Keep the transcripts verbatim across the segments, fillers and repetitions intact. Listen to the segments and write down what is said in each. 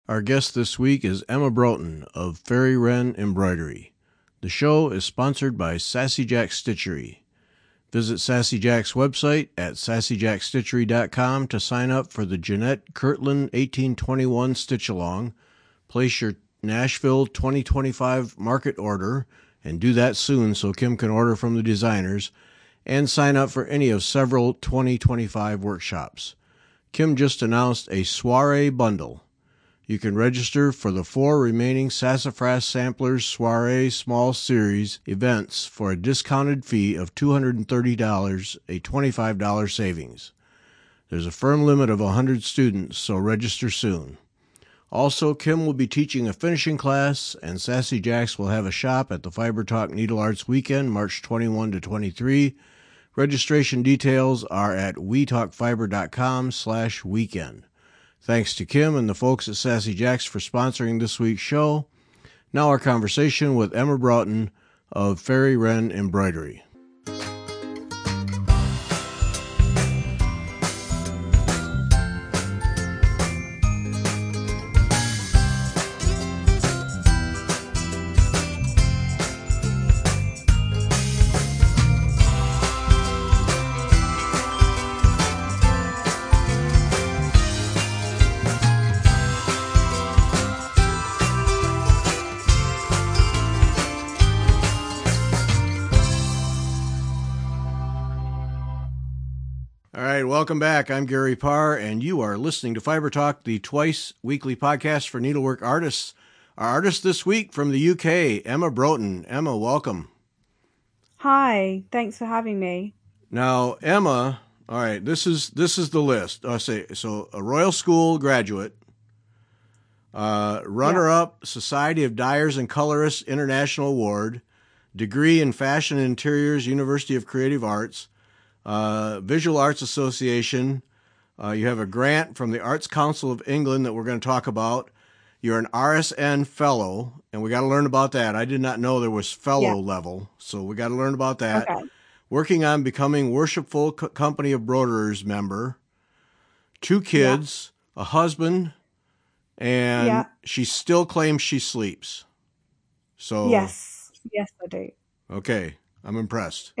Our guest this week is Emma Broughton of Fairy Wren Embroidery. The show is sponsored by Sassy Jack Stitchery. Visit Sassy Jack's website at sassy jack stitchery dot com to sign up for the Jeanette Kirtland eighteen twenty-one Stitch Along. Place your Nashville twenty twenty-five market order, and do that soon so Kim can order from the designers, and sign up for any of several twenty twenty-five workshops. Kim just announced a soiree bundle. You can register for the four remaining Sassafras Samplers Soiree Small Series events for a discounted fee of two hundred thirty dollars, a twenty-five dollars savings. There's a firm limit of one hundred students, so register soon. Also, Kim will be teaching a finishing class, and Sassy Jacks will have a shop at the Fiber Talk Needle Arts Weekend, March twenty-first to twenty-third. Registration details are at we talk fiber dot com slash weekend. Thanks to Kim and the folks at Sassy Jacks for sponsoring this week's show. Now our conversation with Emma Broughton of Fairy Wren Embroidery. Welcome back. I'm Gary Parr, and you are listening to Fiber Talk, the twice-weekly podcast for needlework artists. Our artist this week from the U K, Emma Broughton. Emma, welcome. Hi, thanks for having me. Now, Emma, all right, this is this is the list. I say so: a Royal School graduate, uh, runner-up yeah. Society of Dyers and Colorists International Award, degree in Fashion and Interiors, University of Creative Arts. Uh, Visual Arts Association. Uh, you have a grant from the Arts Council of England that we're going to talk about. You're an R S N fellow, and we got to learn about that. I did not know there was fellow yeah. level, so we got to learn about that. Okay. Working on becoming Worshipful Co- Company of Broiderers member. Two kids, yeah. a husband, and yeah. she still claims she sleeps. So yes, yes, I do. Okay, I'm impressed.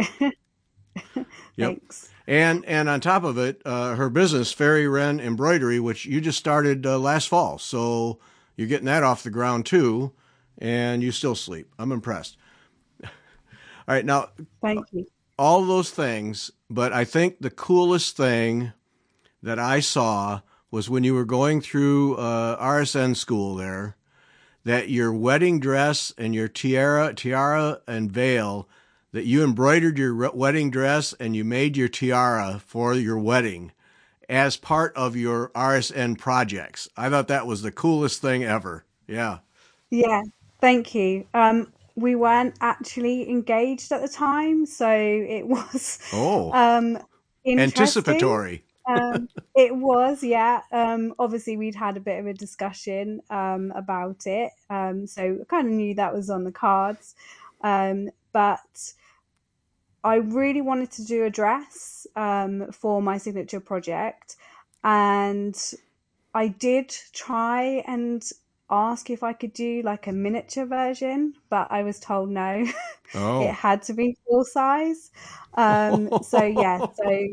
Yep. Thanks. And and on top of it, uh, her business, Fairy Wren Embroidery, which you just started uh, last fall. So you're getting that off the ground too, and you still sleep. I'm impressed. All right, now, thank you. All those things, but I think the coolest thing that I saw was when you were going through uh, R S N school there, that your wedding dress and your tiara, tiara and veil, that you embroidered your wedding dress and you made your tiara for your wedding as part of your R S N projects. I thought that was the coolest thing ever. Yeah. Yeah, thank you. Um, we weren't actually engaged at the time, so it was oh um, anticipatory. um, it was, yeah. Um, obviously, we'd had a bit of a discussion um, about it, um, so I kind of knew that was on the cards. Um, but I really wanted to do a dress um, for my signature project, and I did try and ask if I could do like a miniature version, but I was told no. Oh. It had to be full size. Um, so yeah, so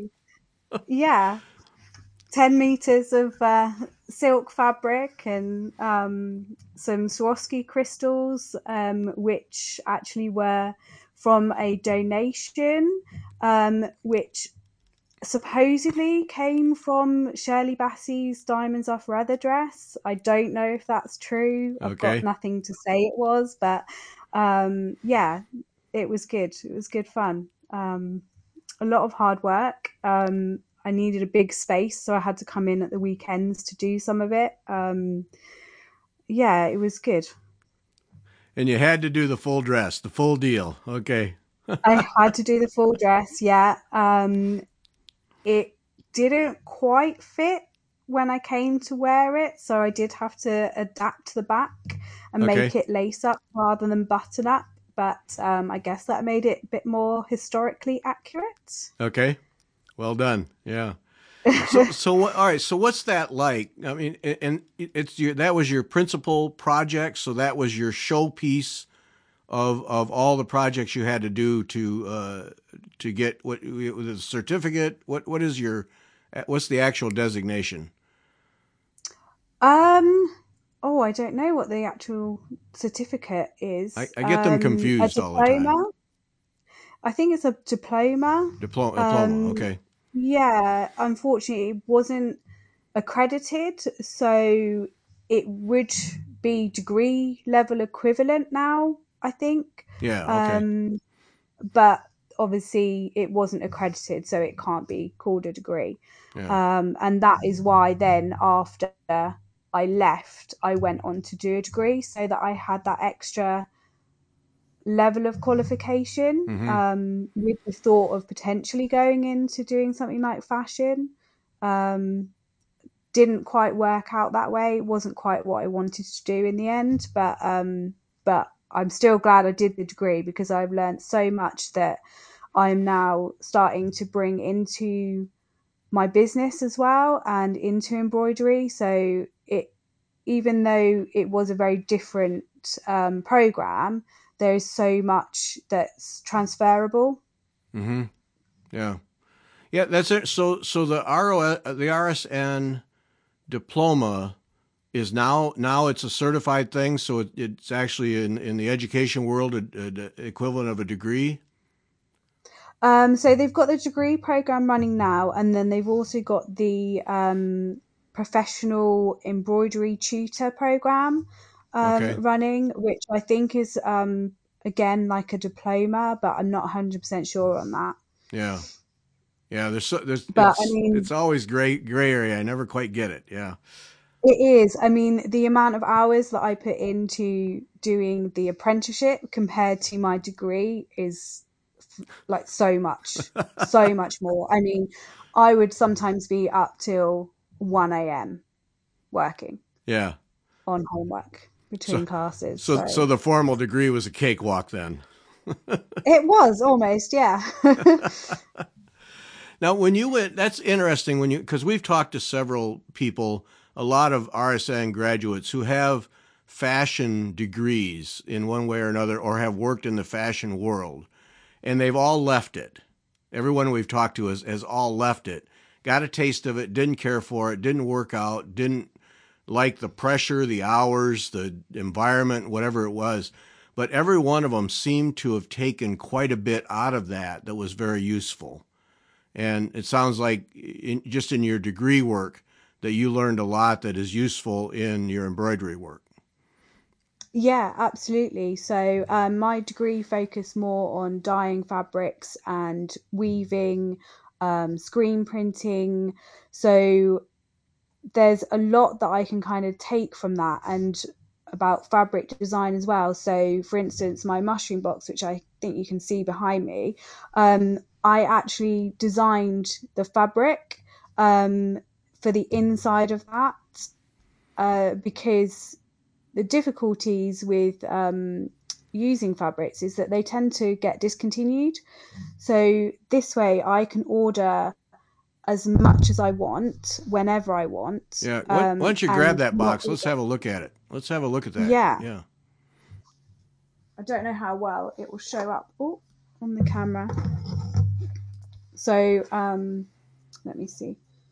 yeah, ten meters of uh, silk fabric and um, some Swarovski crystals, um, which actually were from a donation, um, which supposedly came from Shirley Bassey's Diamonds Are Forever dress. I don't know if that's true. I've okay. got nothing to say it was, but um, yeah, it was good. It was good fun. Um, a lot of hard work. Um, I needed a big space, so I had to come in at the weekends to do some of it. Um, yeah, it was good. And you had to do the full dress, the full deal. Okay. I had to do the full dress, yeah. Um, it didn't quite fit when I came to wear it, so I did have to adapt the back and okay. make it lace up rather than button up. But um, I guess that made it a bit more historically accurate. Okay. Well done. Yeah. So, so what? All right. So, what's that like? I mean, and it's your that was your principal project. So that was your showpiece of of all the projects you had to do to uh, to get what the certificate. What what is your what's the actual designation? Um. Oh, I don't know what the actual certificate I, is. I get them Um, a confused all the time. diploma. I think it's a diploma. Diploma. Diploma. Um, Okay. yeah, unfortunately, it wasn't accredited, so it would be degree level equivalent now, I think. Yeah. Okay. Um, but obviously, it wasn't accredited, so it can't be called a degree. Yeah. Um, and that is why then after I left, I went on to do a degree so that I had that extra level of qualification, Mm-hmm. um, with the thought of potentially going into doing something like fashion. Um, didn't quite work out that way. It wasn't quite what I wanted to do in the end, but um, but I'm still glad I did the degree because I've learned so much that I'm now starting to bring into my business as well and into embroidery. So it, even though it was a very different um, program, there is so much that's transferable. Mm-hmm. Yeah. Yeah. That's it. So so the R O the R S N diploma is now now it's a certified thing. So it, it's actually in in the education world a, a equivalent of a degree. Um, so they've got the degree program running now, and then they've also got the um, professional embroidery tutor program um, Okay. running, which I think is um, again like a diploma, but I'm not one hundred percent sure on that. Yeah. Yeah. There's so, there's But I it's mean, it's always gray gray area. I never quite get it. Yeah. it is. I mean, the amount of hours that I put into doing the apprenticeship compared to my degree is like so much, so much more. I mean, I would sometimes be up till one a m working Yeah. on homework So between classes. so So so the formal degree was a cakewalk then. it was almost, yeah. Now, when you went, that's interesting when you, because we've talked to several people, a lot of R S N graduates who have fashion degrees in one way or another, or have worked in the fashion world, and they've all left it. Everyone we've talked to has, has all left it, got a taste of it, didn't care for it, didn't work out, didn't like the pressure, the hours, the environment, whatever it was. But every one of them seemed to have taken quite a bit out of that that was very useful. And it sounds like in, just in your degree work that you learned a lot that is useful in your embroidery work. Yeah, absolutely. So um, my degree focused more on dyeing fabrics and weaving, um, screen printing. So there's a lot that I can kind of take from that and about fabric design as well. So for instance, my mushroom box, which I think you can see behind me, um, I actually designed the fabric um, for the inside of that uh, because the difficulties with um, using fabrics is that they tend to get discontinued. So this way I can order as much as I want, whenever I want. Yeah. Why, why Um, don't you grab and that not box? Let's have a look at it. Let's have a look at that. yeah, Yeah. I don't know how well it will show up oh, on the camera. So um, let me see.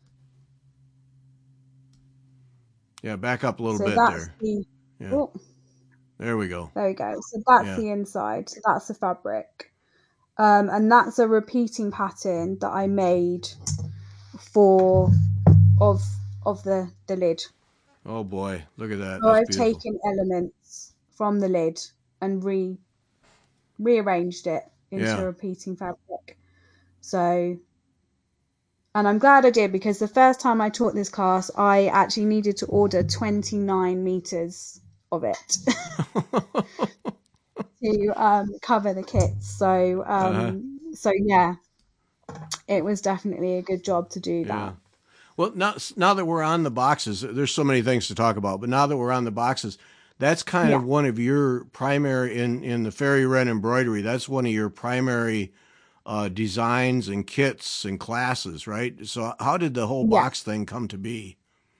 Yeah. Back up a little So bit that's there. the, Yeah. oh, There we go. there we go. So that's Yeah. the inside. So that's the fabric. Um, and that's a repeating pattern that I made for of of the the lid. Oh boy. Look at that. So That's I've beautiful. taken elements from the lid and re rearranged it into a Yeah. repeating fabric. So, and I'm glad I did because the first time I taught this class, I actually needed to order twenty-nine meters of it to um, cover the kits. So, uh-huh. um, so yeah, it was definitely a good job to do Yeah. that. Well, now, now that we're on the boxes, there's so many things to talk about, but now that we're on the boxes, that's kind Yeah. of one of your primary in, in the Fairy Wren embroidery. That's one of your primary uh, designs and kits and classes, right? So how did the whole Yeah. box thing come to be?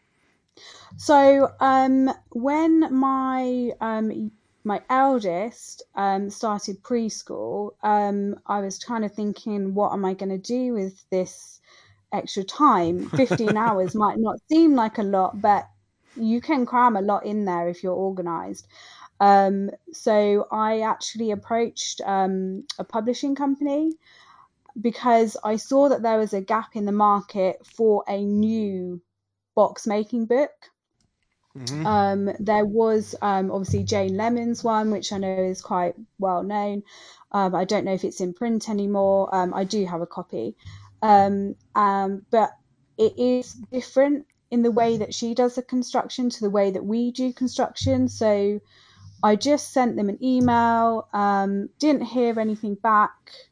So um, when my um, my eldest um, started preschool, um, I was kind of thinking, what am I going to do with this extra time? fifteen hours might not seem like a lot, but you can cram a lot in there if you're organized. Um, so I actually approached um, a publishing company because I saw that there was a gap in the market for a new box making book. Mm-hmm. Um, there was um, obviously Jane Lemon's one, which I know is quite well known. Um, I don't know if it's in print anymore. Um, I do have a copy, um, um, but it is different in the way that she does the construction to the way that we do construction. So I just sent them an email, um, didn't hear anything back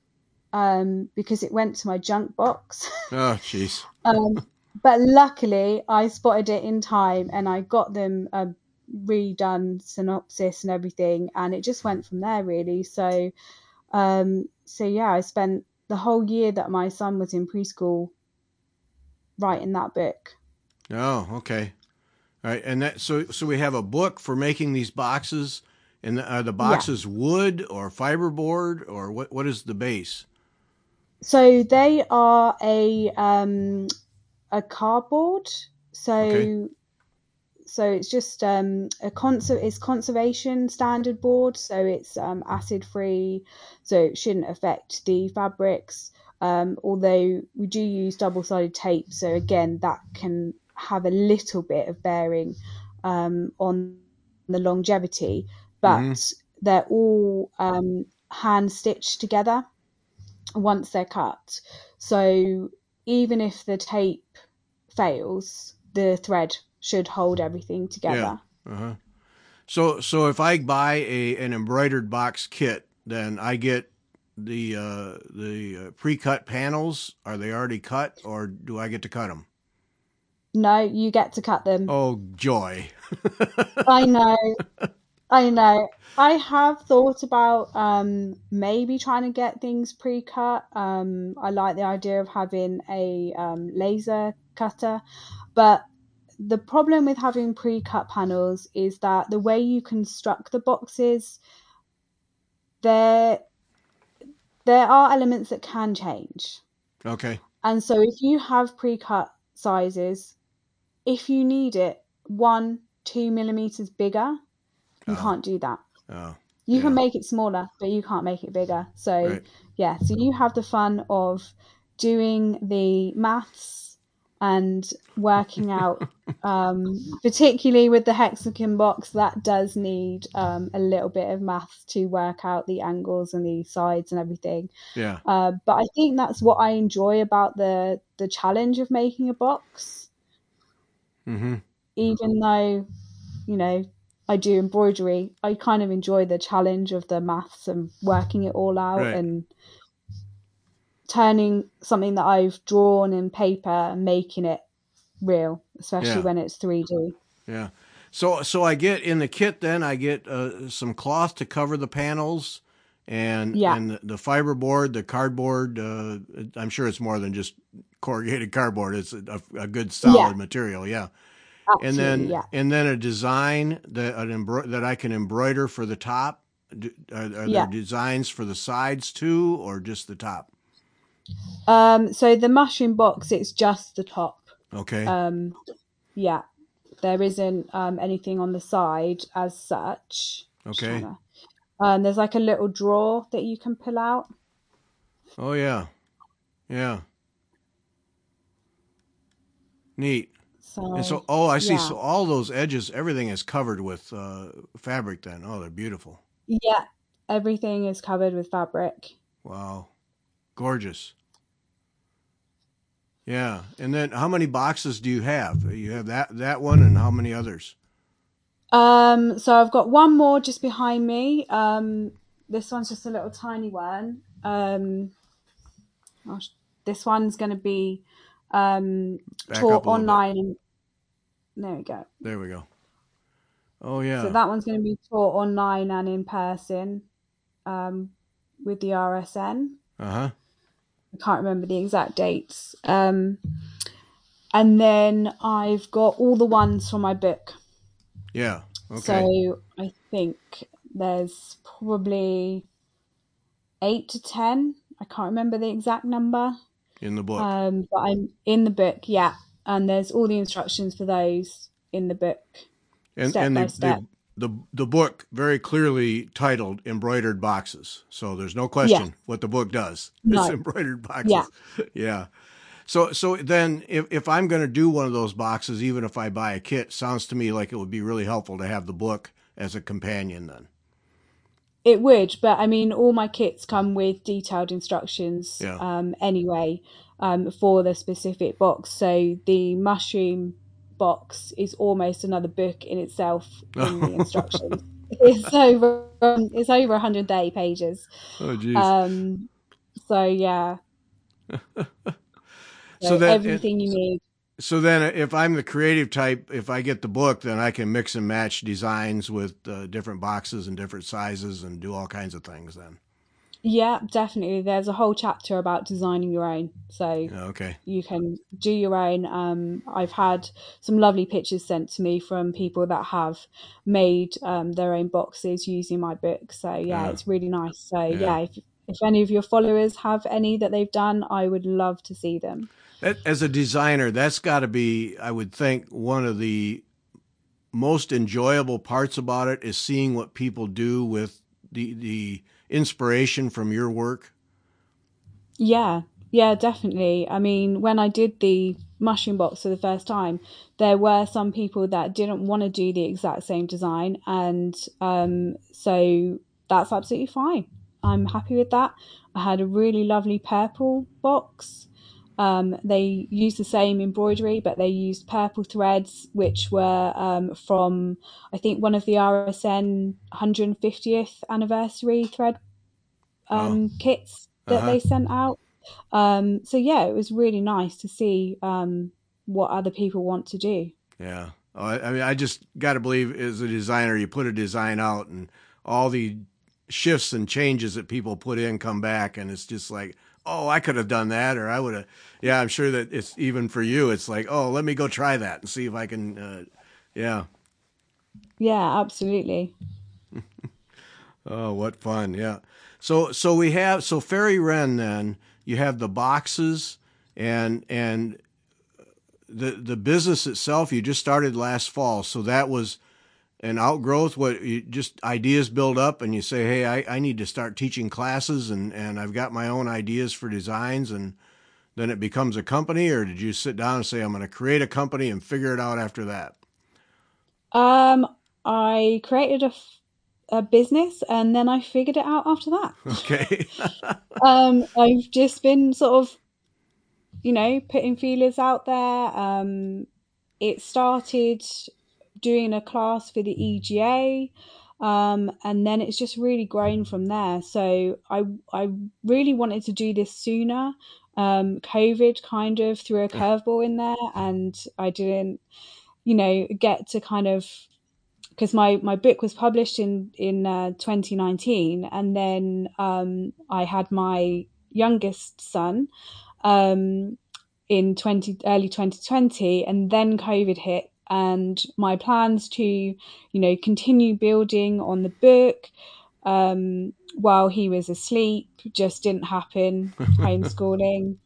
um, because it went to my junk box. Oh, jeez. Um, but luckily, I spotted it in time, and I got them a redone synopsis and everything, and it just went from there really. So, um, so yeah, I spent the whole year that my son was in preschool writing that book. Oh, okay. All right, and that so so we have a book for making these boxes, and the, are the Yeah. boxes wood or fiberboard or what? What is the base? So they are a um, a cardboard. Okay. So so it's just um, a conser- it's conservation standard board, so it's um, acid free, so it shouldn't affect the fabrics. Um, although we do use double sided tape, so again that can have a little bit of bearing um, on the longevity, Mm-hmm. but they're all um, hand stitched together once they're cut. So even if the tape fails, the thread should hold everything Yeah. together. Uh-huh. So so if I buy a an embroidered box kit, then I get the uh, the uh, pre-cut panels. Are they already cut, or do I get to cut them? No, you get to cut them. Oh, joy! I know, I know. I have thought about um, maybe trying to get things pre-cut. Um, I like the idea of having a um, laser cutter, but the problem with having pre-cut panels is that the way you construct the boxes, there there are elements that can change. Okay. And so if you have pre-cut sizes, if you need it one, two millimeters bigger, you Oh. can't do that. Oh. You can Yeah. make it smaller, but you can't make it bigger. So Right. yeah, so you have the fun of doing the maths and working out, um, particularly with the hexagon box, that does need um, a little bit of maths to work out the angles and the sides and everything. Yeah. Uh, but I think that's what I enjoy about the the challenge of making a box, Mm-hmm. even though, you know, I do embroidery. I kind of enjoy the challenge of the maths and working it all out Right. and turning something that I've drawn in paper and making it real, especially Yeah. when it's three D. Yeah. So so I get in the kit then I get uh, some cloth to cover the panels and Yeah, and the, the fiberboard, the cardboard. Uh, I'm sure it's more than just corrugated cardboard. It's a, a good yeah, solid material. Yeah. And absolutely, then yeah. and then a design that an embro- that I can embroider for the top. Do, are, are there Yeah. designs for the sides too, or just the top? Um, so the mushroom box, it's just the top. Okay. Um, yeah, there isn't um, anything on the side as such. Just trying Okay. to. Um, there's like a little drawer that you can pull out. Oh yeah. Yeah. Neat. And So so, oh, I see. yeah, So all those edges, everything is covered with uh, fabric. Then, oh, they're beautiful. yeah, everything is covered with fabric. Wow, gorgeous. Yeah. And then, how many boxes do you have? You have that that one, and how many others? Um, so I've got one more just behind me. Um, this one's just a little tiny one. Um, this one's going to be um, Back taught up a little bit. online. And there we go. There we go. Oh So yeah. that one's going to be taught online and in person um, with the R S N. Uh huh. I can't remember the exact dates. Um, and then I've got all the ones from my book. Yeah. Okay. So I think there's probably eight to ten. I can't remember the exact number. In the book. Um, but I'm in the book, yeah. And there's all the instructions for those in the book, And step and by the step. the the the book very clearly titled embroidered boxes. So there's no Yeah, question what the book does. It's no, embroidered yeah. boxes. Yeah. So so then if if I'm going to do one of those boxes, even if I buy a kit, sounds to me like it would be really helpful to have the book as a companion then. It would, but I mean, all my kits come with detailed instructions Yeah. um, anyway um, for the specific box. So the mushroom box is almost another book in itself in the instructions. It's over um, it's over one hundred eighty pages. Oh geez. Um, so yeah, So so that and everything you need. so then if I'm the creative type, if I get the book, then I can mix and match designs with uh, different boxes and different sizes and do all kinds of things then. Yeah, definitely. There's a whole chapter about designing your own. So Yeah, okay. you can do your own. Um, I've had some lovely pictures sent to me from people that have made um, their own boxes using my book. So yeah, Yeah. it's really nice. So Yeah. yeah, if if any of your followers have any that they've done, I would love to see them. That, as a designer, that's got to be, I would think, one of the most enjoyable parts about it is seeing what people do with the the inspiration from your work. Yeah, yeah, definitely. I mean, when I did the mushroom box for the first time, there were some people that didn't want to do the exact same design, and um, so that's absolutely fine. I'm happy with that. I had a really lovely purple box. Um, they used the same embroidery, but they used purple threads, which were um, from, I think, one of the R S N one hundred fiftieth anniversary thread Oh, um, kits uh that huh. they sent out. Um, so yeah, it was really nice to see um, what other people want to do. Yeah. Oh, I, I mean, I just got to believe as a designer, you put a design out and all the shifts and changes that people put in come back, and it's just like, oh, I could have done that, or I would have. Yeah, I'm sure that it's even for you. It's like, oh, let me go try that and see if I can. Uh, yeah. Yeah, absolutely. Oh, what fun! Yeah. So so we have so Fairy Wren. Then you have the boxes and and the the business itself. You just started last fall, so that was an outgrowth. What you just ideas build up, and you say, hey, I, I need to start teaching classes, and and I've got my own ideas for designs, and then it becomes a company. Or did you sit down and say, I'm going to create a company and figure it out after that? Um, I created a, f- a business and then I figured it out after that. Okay. Um, I've just been sort of, you know, putting feelers out there. Um, it started doing a class for the E G A. Um, and then it's just really grown from there. So I I really wanted to do this sooner. Um, COVID kind of threw a curveball in there, and I didn't, you know, get to kind of because my my book was published in in uh, twenty nineteen, and then um, I had my youngest son um, in twenty early twenty twenty, and then COVID hit, and my plans to, you know, continue building on the book um, while he was asleep just didn't happen. Homeschooling,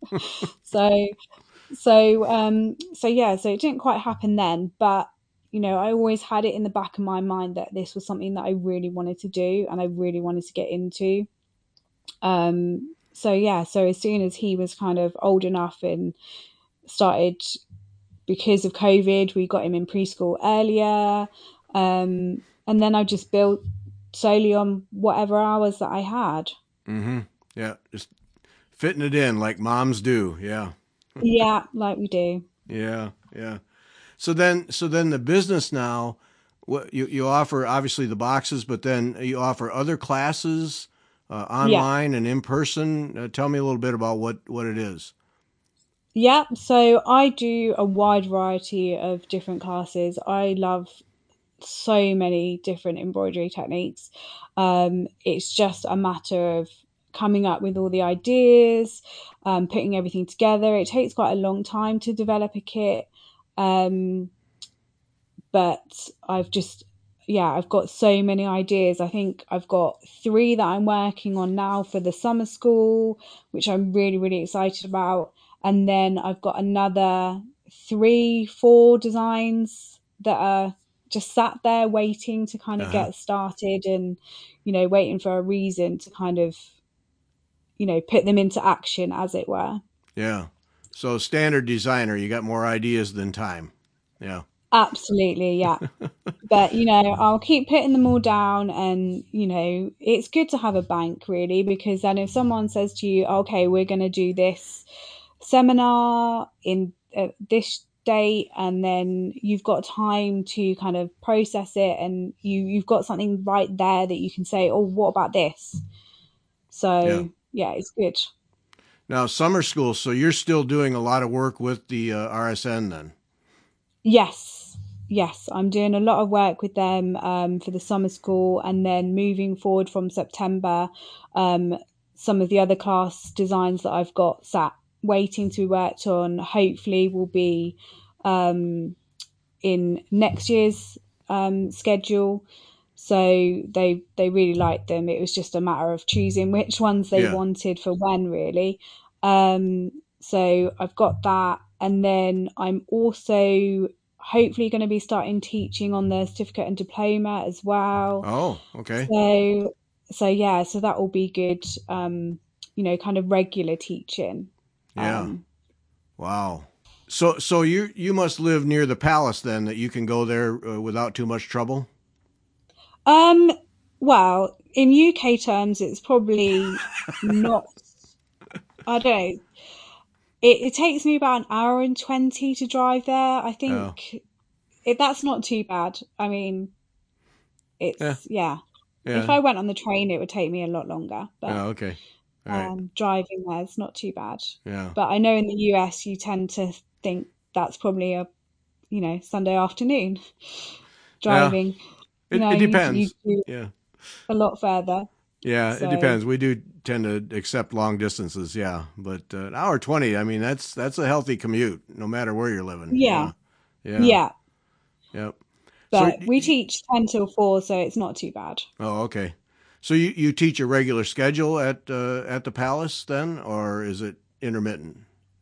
so so um so yeah, so it didn't quite happen then, but you know, I always had it in the back of my mind that this was something that I really wanted to do and I really wanted to get into. Um so yeah, so as soon as he was kind of old enough and started, because of COVID, we got him in preschool earlier. Um and then I just built solely on whatever hours that I had. Mm-hmm. Yeah. Just fitting it in like moms do. Yeah. Yeah, like we do. Yeah. Yeah. So then, so then the business now, what you, you offer obviously the boxes, but then you offer other classes uh, Yeah. online and in person. Uh, tell me a little bit about what, what it is. Yeah, so I do a wide variety of different classes. I love so many different embroidery techniques. Um, it's just a matter of coming up with all the ideas, um, putting everything together. It takes quite a long time to develop a kit. Um, but I've just, yeah, I've got so many ideas. I think I've got three that I'm working on now for the summer school, which I'm really, really excited about. And then I've got another three, four designs that are just sat there waiting to kind of uh-huh. get started and, you know, waiting for a reason to kind of, you know, put them into action, as it were. Yeah. So standard designer, you got more ideas than time. Yeah. Absolutely, yeah. But, you know, I'll keep putting them all down, and, you know, it's good to have a bank, really, because then if someone says to you, okay, we're going to do this seminar in uh, this date, and then you've got time to kind of process it, and you, you've got something right there that you can say, oh, what about this? So, yeah, yeah it's good. Now, summer school, so you're still doing a lot of work with the uh, R S N then? Yes. Yes, I'm doing a lot of work with them um, for the summer school, and then moving forward from September, um, some of the other class designs that I've got sat waiting to be worked on, hopefully will be um, in next year's um, schedule. So they they really liked them. It was just a matter of choosing which ones they yeah. wanted for when, really. Um, so I've got that, and then I'm also hopefully going to be starting teaching on the certificate and diploma as well. Oh, okay. So, so yeah, so that will be good. Um, you know, kind of regular teaching. Yeah. Um, wow. So, so you you must live near the palace then, that you can go there uh, without too much trouble. Um. Well, in U K terms, it's probably not. I don't know. It, it takes me about an hour and twenty to drive there. I think oh. it, that's not too bad. I mean, it's, yeah. yeah. yeah. If I went on the train, it would take me a lot longer. But oh, okay. All right. um, driving there is not too bad. Yeah. But I know in the U S, you tend to think that's probably a, you know, Sunday afternoon driving. Yeah. It, you know, it depends. You, you yeah. A lot further. Yeah, so. It depends. We do tend to accept long distances, yeah. But uh, an hour twenty, I mean, that's that's a healthy commute, no matter where you're living. Yeah. Yeah. Yeah. Yep. But so, we teach ten till four, so it's not too bad. Oh, okay. So you, you teach a regular schedule at uh, at the palace then, or is it intermittent?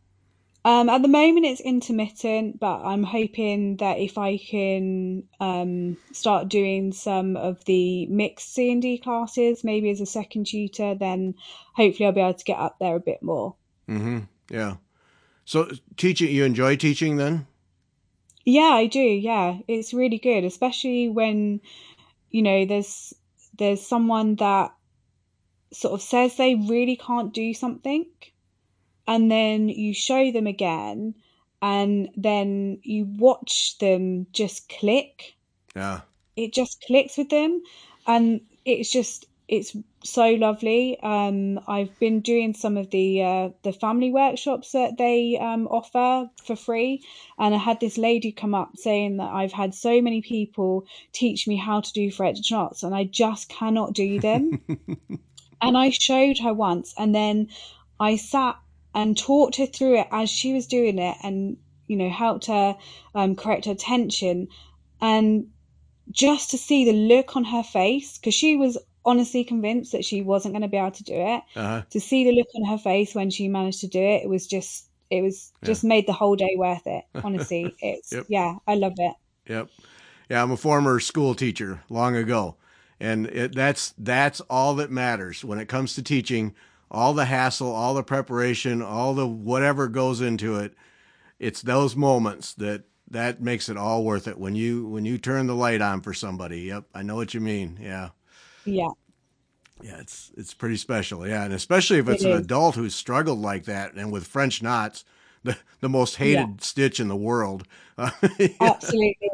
Um, at the moment, it's intermittent, but I'm hoping that if I can um, start doing some of the mixed C and D classes, maybe as a second tutor, then hopefully I'll be able to get up there a bit more. Mm-hmm. Yeah. So teaching, you enjoy teaching then? Yeah, I do. Yeah, it's really good, especially when, you know, there's there's someone that sort of says they really can't do something, and then you show them again, and then you watch them just click. Yeah. It just clicks with them, and it's just, it's so lovely. Um, I've been doing some of the uh, the family workshops that they um, offer for free, and I had this lady come up saying that I've had so many people teach me how to do fretted knots, and I just cannot do them. And I showed her once, and then I sat and talked her through it as she was doing it, and, you know, helped her um, correct her tension, and just to see the look on her face, because she was honestly convinced that she wasn't going to be able to do it. Uh-huh. To see the look on her face when she managed to do it, it was just, it was yeah. just made the whole day worth it. Honestly, it's, yep. yeah, I love it. Yep. Yeah, I'm a former school teacher long ago, and it, that's that's all that matters when it comes to teaching. All the hassle, all the preparation, all the whatever goes into it, it's those moments that that makes it all worth it. When you when you turn the light on for somebody, yep, I know what you mean. Yeah, yeah, yeah. It's it's pretty special. Yeah, and especially if it's it an is. adult who's struggled like that, and with French knots, the the most hated yeah. stitch in the world. Absolutely.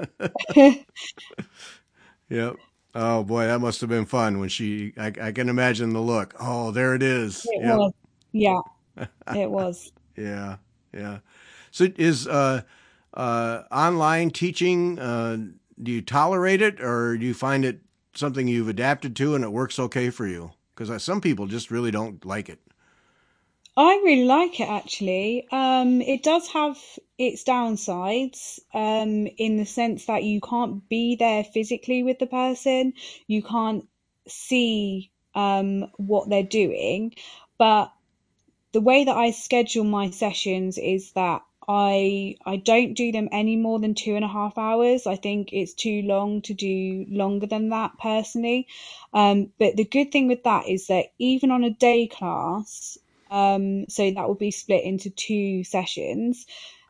Yep. Oh boy, that must have been fun when she. I, I can imagine the look. Oh, there it is. It yep. was. Yeah, it was. Yeah, yeah. So is uh, uh, online teaching? Uh, do you tolerate it, or do you find it something you've adapted to and it works okay for you? Because some people just really don't like it. I really like it actually. Um, it does have its downsides, um, in the sense that you can't be there physically with the person. You can't see um, what they're doing. But the way that I schedule my sessions is that I I don't do them any more than two and a half hours. I think it's too long to do longer than that personally. Um, but the good thing with that is that even on a day class, um, so that will be split into two sessions,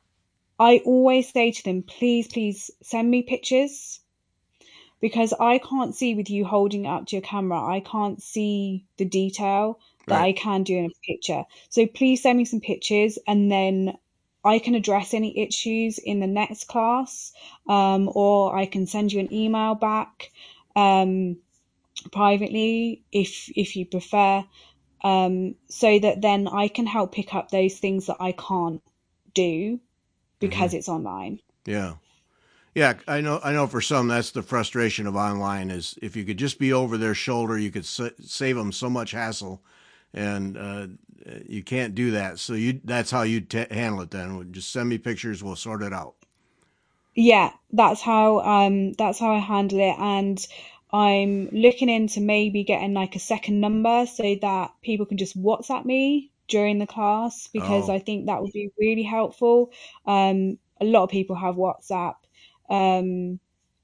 I always say to them, please, please send me pictures because I can't see with you holding it up to your camera. I can't see the detail that Right. I can do in a picture. So please send me some pictures and then I can address any issues in the next class, um, or I can send you an email back um, privately if if you prefer, um, so that then I can help pick up those things that I can't do Mm-hmm. because it's online. Yeah. Yeah, I know. I know. For some, that's the frustration of online. Is if you could just be over their shoulder, you could sa- save them so much hassle, and uh, you can't do that. So you—that's how you t- handle it. Then just send me pictures. We'll sort it out. Yeah, that's how um that's how I handle it, and I'm looking into maybe getting like a second number so that people can just WhatsApp me during the class because Oh, I think that would be really helpful. Um, a lot of people have WhatsApp, um,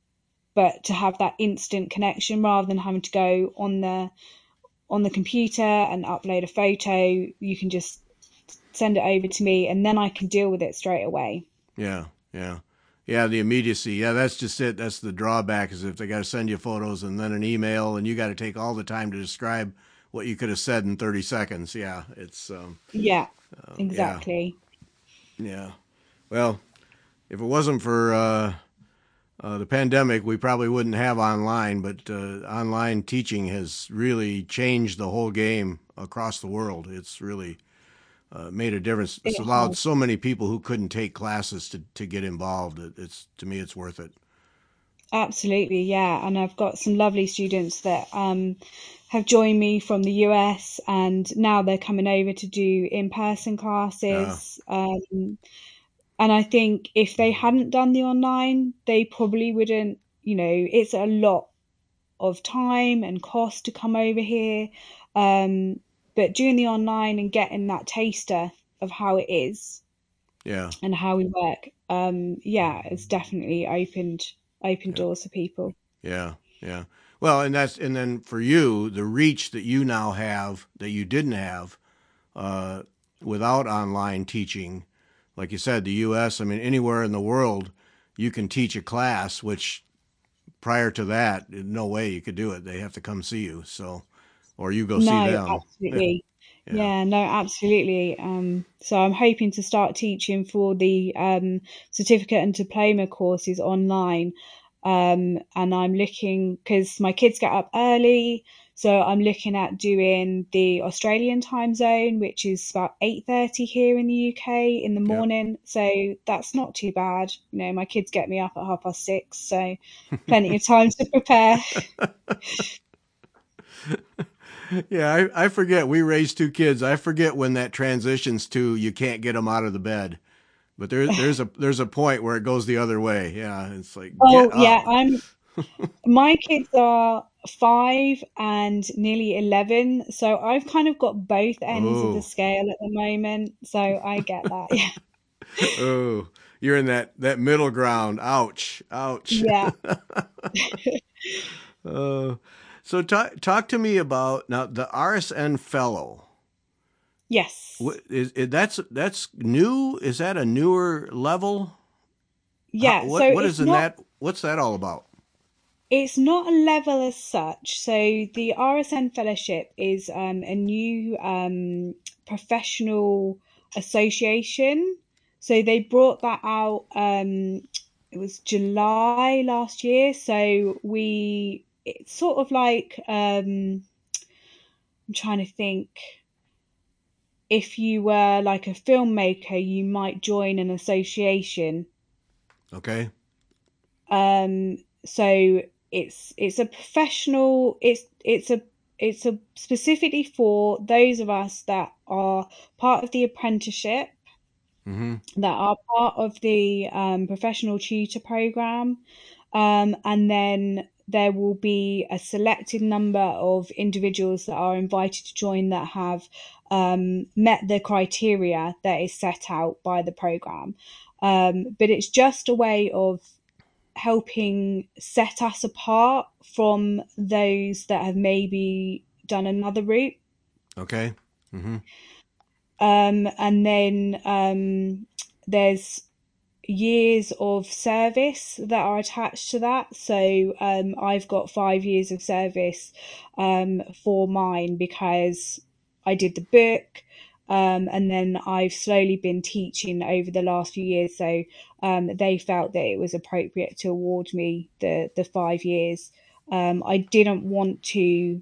but to have that instant connection rather than having to go on the on the computer and upload a photo, you can just send it over to me and then I can deal with it straight away. yeah, yeah, yeah. The immediacy. Yeah, that's just it. That's the drawback. Is if they got to send you photos and then an email, and you got to take all the time to describe what you could have said in thirty seconds. Yeah, it's um, Yeah, um yeah, exactly. yeah. Well, if it wasn't for uh, uh, the pandemic, we probably wouldn't have online, but uh, online teaching has really changed the whole game across the world. It's really uh, made a difference. It's It allowed has. so many people who couldn't take classes to, to get involved. It, it's to me, it's worth it. Absolutely, yeah. And I've got some lovely students that um, have joined me from the U S and now they're coming over to do in-person Uh, classes. Um, and I think if they hadn't done the online, they probably wouldn't, you know, it's a lot of time and cost to come over here. Um, but doing the online and getting that taster of how it is yeah, and how we work, um, yeah, it's definitely opened opened yeah, doors for people. yeah, yeah. Well, and that's and then for you, the reach that you now have that you didn't have uh, without online teaching, like you said, the U S. I mean, anywhere in the world, you can teach a class, which prior to that, no way you could do it. They have to come see you. So, or you go see No, them. absolutely. Yeah. Yeah, no, absolutely. Um, so I'm hoping to start teaching for the um, certificate and diploma courses online. Um, and I'm looking because my kids get up early, so I'm looking at doing the Australian time zone, which is about eight thirty here in the U K in the Yep. morning. So that's not too bad. You know, my kids get me up at half past six, so plenty of time to prepare. Yeah, I, I forget. We raised two kids. I forget when that transitions to you can't get them out of the bed. But there, there's a there's a point where it goes the other way. Yeah, it's like Oh get yeah, up. I'm My kids are five and nearly eleven, so I've kind of got both ends of the Oh, scale at the moment, so I get that. Yeah. oh, you're in that that middle ground. Ouch, ouch. Yeah. uh, so talk talk to me about now the R S N fellow. Yes. What is, is that's that's new? Is that a newer level? How, Yeah, so what what is it's in not that? What's that all about? it's not a level as such. So the R S N Fellowship is um, a new um, professional association. So they brought that out. Um, it was July last year. So we it's sort of like um, I'm trying to think. If you were like a filmmaker, you might join an association. Okay. Um, so it's it's a professional. It's it's a it's a, specifically for those of us that are part of the apprenticeship, Mm-hmm. that are part of the um, professional tutor program, um, and then there will be a selected number of individuals that are invited to join that have um, met the criteria that is set out by the program. Um, but it's just a way of helping set us apart from those that have maybe done another route. Okay. Mm-hmm. Um, and then um, there's years of service that are attached to that. So um, I've got five years of service um, for mine because I did the book. Um, and then I've slowly been teaching over the last few years. So um, they felt that it was appropriate to award me the, the five years. Um, I didn't want to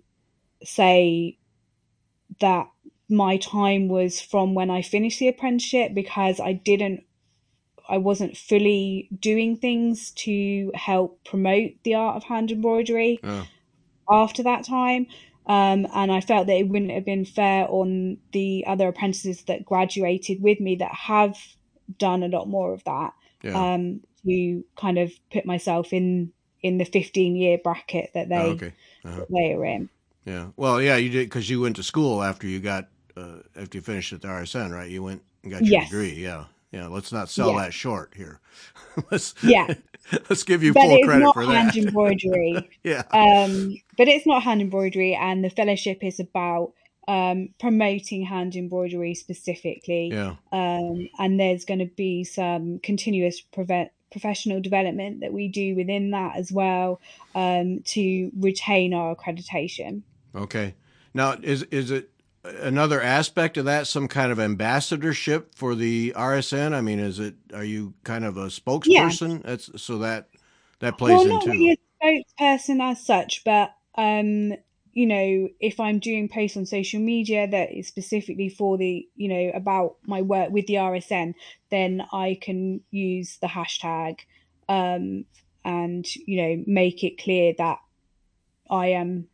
say that my time was from when I finished the apprenticeship because I didn't I wasn't fully doing things to help promote the art of hand embroidery Oh. after that time. Um, and I felt that it wouldn't have been fair on the other apprentices that graduated with me that have done a lot more of that, Yeah. um, to kind of put myself in in the fifteen year bracket that Oh, they okay. Uh-huh. that they are in. Yeah. Well, yeah, you did because you went to school after you got uh, after you finished at the R S N, right? You went and got your Yes. degree. Yeah. Yeah. Let's not sell Yeah. that short here. let's Yeah. let's give you But full it's credit not for hand that. embroidery. Yeah. Um, but it's not hand embroidery, and the fellowship is about um, promoting hand embroidery specifically. Yeah. Um, and there's going to be some continuous prevent, professional development that we do within that as well, um, to retain our accreditation. Okay. Now, is is it another aspect of that, some kind of ambassadorship for the R S N? I mean, is it, are you kind of a Yeah. spokesperson? That's so that that plays Well, not into. really a spokesperson as such, but um, you know, if I'm doing posts on social media that is specifically for the, you know, about my work with the R S N, then I can use the hashtag, um, and you know, make it clear that I am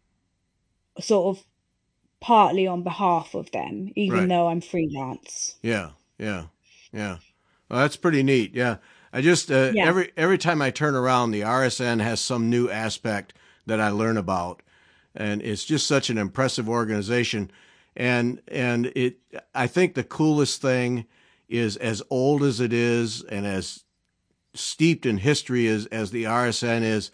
sort of partly on behalf of them, even Right. though I'm freelance. Yeah. Yeah. Yeah. Well, that's pretty neat. Yeah. I just uh, Yeah. every every time I turn around, the R S N has some new aspect that I learn about, and it's just such an impressive organization. And and it, I think the coolest thing is, as old as it is and as steeped in history as as the R S N is,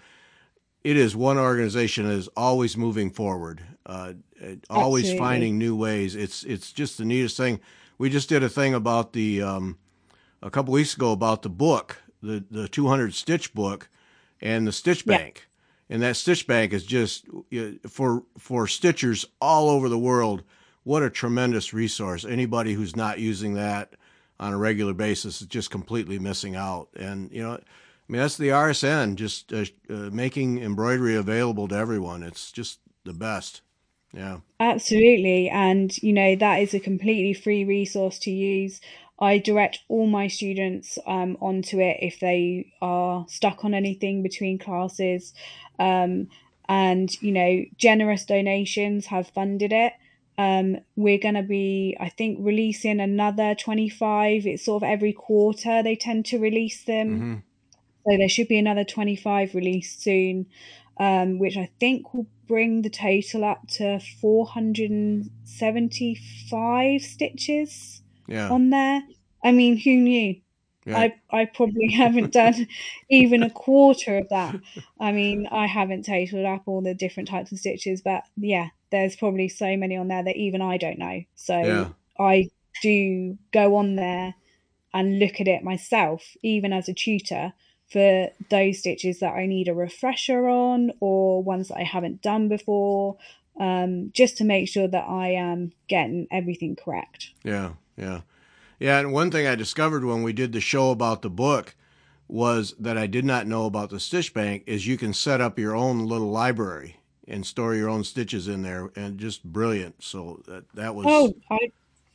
it is one organization that is always moving forward, uh, always Absolutely. finding new ways. It's it's just the neatest thing. We just did a thing about the um, a couple weeks ago about the book, the the two hundred stitch book, and the stitch Yeah. bank. And that stitch bank is just, for for stitchers all over the world. What a tremendous resource! Anybody who's not using that on a regular basis is just completely missing out. And you know, I mean, that's the R S N, just uh, uh, making embroidery available to everyone. It's just the best. Yeah. Absolutely. And, you know, that is a completely free resource to use. I direct all my students um, onto it if they are stuck on anything between classes. Um, and, you know, generous donations have funded it. Um, we're going to be, I think, releasing another twenty-five. It's sort of every quarter they tend to release them. Mm-hmm. So there should be another twenty-five released soon, um, which I think will bring the total up to four hundred seventy-five stitches Yeah. on there. I mean, who knew? Right. I I probably haven't done even a quarter of that. I mean, I haven't totaled up all the different types of stitches, but yeah, there's probably so many on there that even I don't know. So Yeah. I do go on there and look at it myself, even as a tutor, for those stitches that I need a refresher on or ones that I haven't done before, um, just to make sure that I am getting everything correct. Yeah. Yeah. Yeah. And one thing I discovered when we did the show about the book was that I did not know about the stitch bank is you can set up your own little library and store your own stitches in there, and just brilliant. So that that was. Oh, I,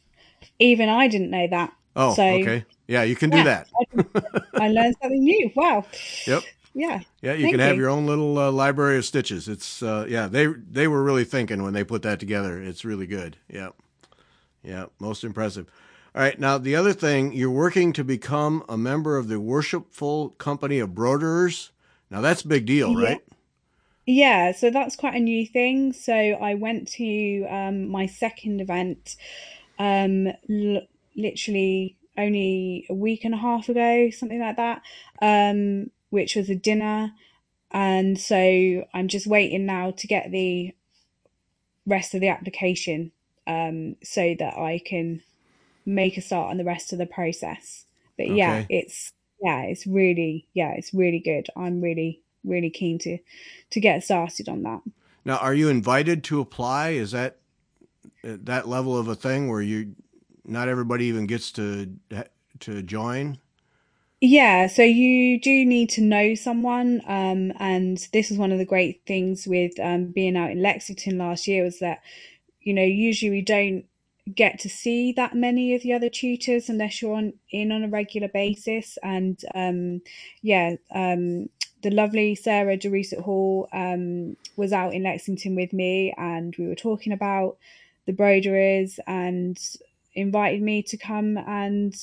even I didn't know that. Oh, So okay. Yeah, you can do yeah, that. I, I learned something new. Wow. Yep. Yeah. Yeah, you can Thank have you. your own little uh, library of stitches. It's uh, yeah, they they were really thinking when they put that together. It's really good. Yeah, yeah, most impressive. All right, now the other thing, you're working to become a member of the Worshipful Company of Broderers. Now that's a big deal, Yeah. right? Yeah, so that's quite a new thing. So I went to um, my second event um, l- literally only a week and a half ago, something like that, um, which was a dinner. And so I'm just waiting now to get the rest of the application um, so that I can make a start on the rest of the process. But yeah, Okay. it's yeah, it's really yeah, it's really good. I'm really really keen to to get started on that. Now, are you invited to apply? Is that uh, that level of a thing where you not everybody even gets to to join? Yeah, so you do need to know someone, um, and this is one of the great things with um, being out in Lexington last year was that you know usually we don't get to see that many of the other tutors unless you're on in on a regular basis, and um, yeah, um, the lovely Sarah Derusat Hall um, was out in Lexington with me, and we were talking about the broderers and invited me to come and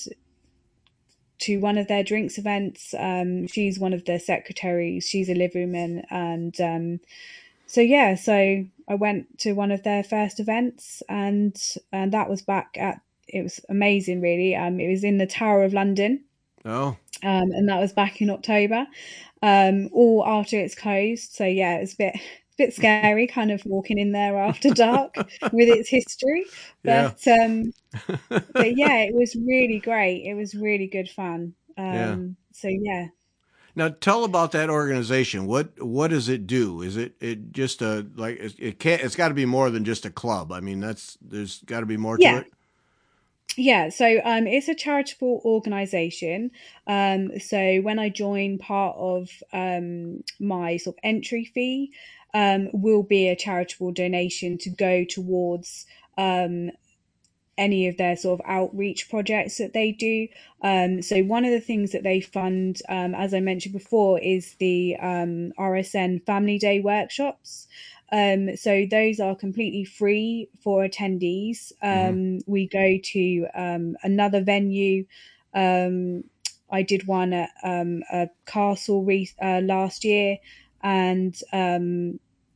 to one of their drinks events. Um, she's one of the secretaries. She's a liveryman, and um, so yeah, so I went to one of their first events, and and that was back at. It was amazing, really. Um, it was in the Tower of London, Oh, um, and that was back in October, um, all after it's closed. So yeah, it was a bit bit scary, kind of walking in there after dark with its history, yeah, but um, but yeah, it was really great. It was really good fun. yeah. Um, so yeah, Now tell about that organization. What what does it do? Is it it just a like it, it can't it's got to be more than just a club. I mean, that's there's got to be more to yeah, it. yeah. So um, it's a charitable organisation. Um, so when I join, part of um my sort of entry fee um will be a charitable donation to go towards um any of their sort of outreach projects that they do. Um, so one of the things that they fund, um, as I mentioned before, is the um, R S N Family Day workshops. Um, so those are completely free for attendees. Mm-hmm. Um, we go to um, another venue. Um, I did one at um, a castle re- uh, last year, and um,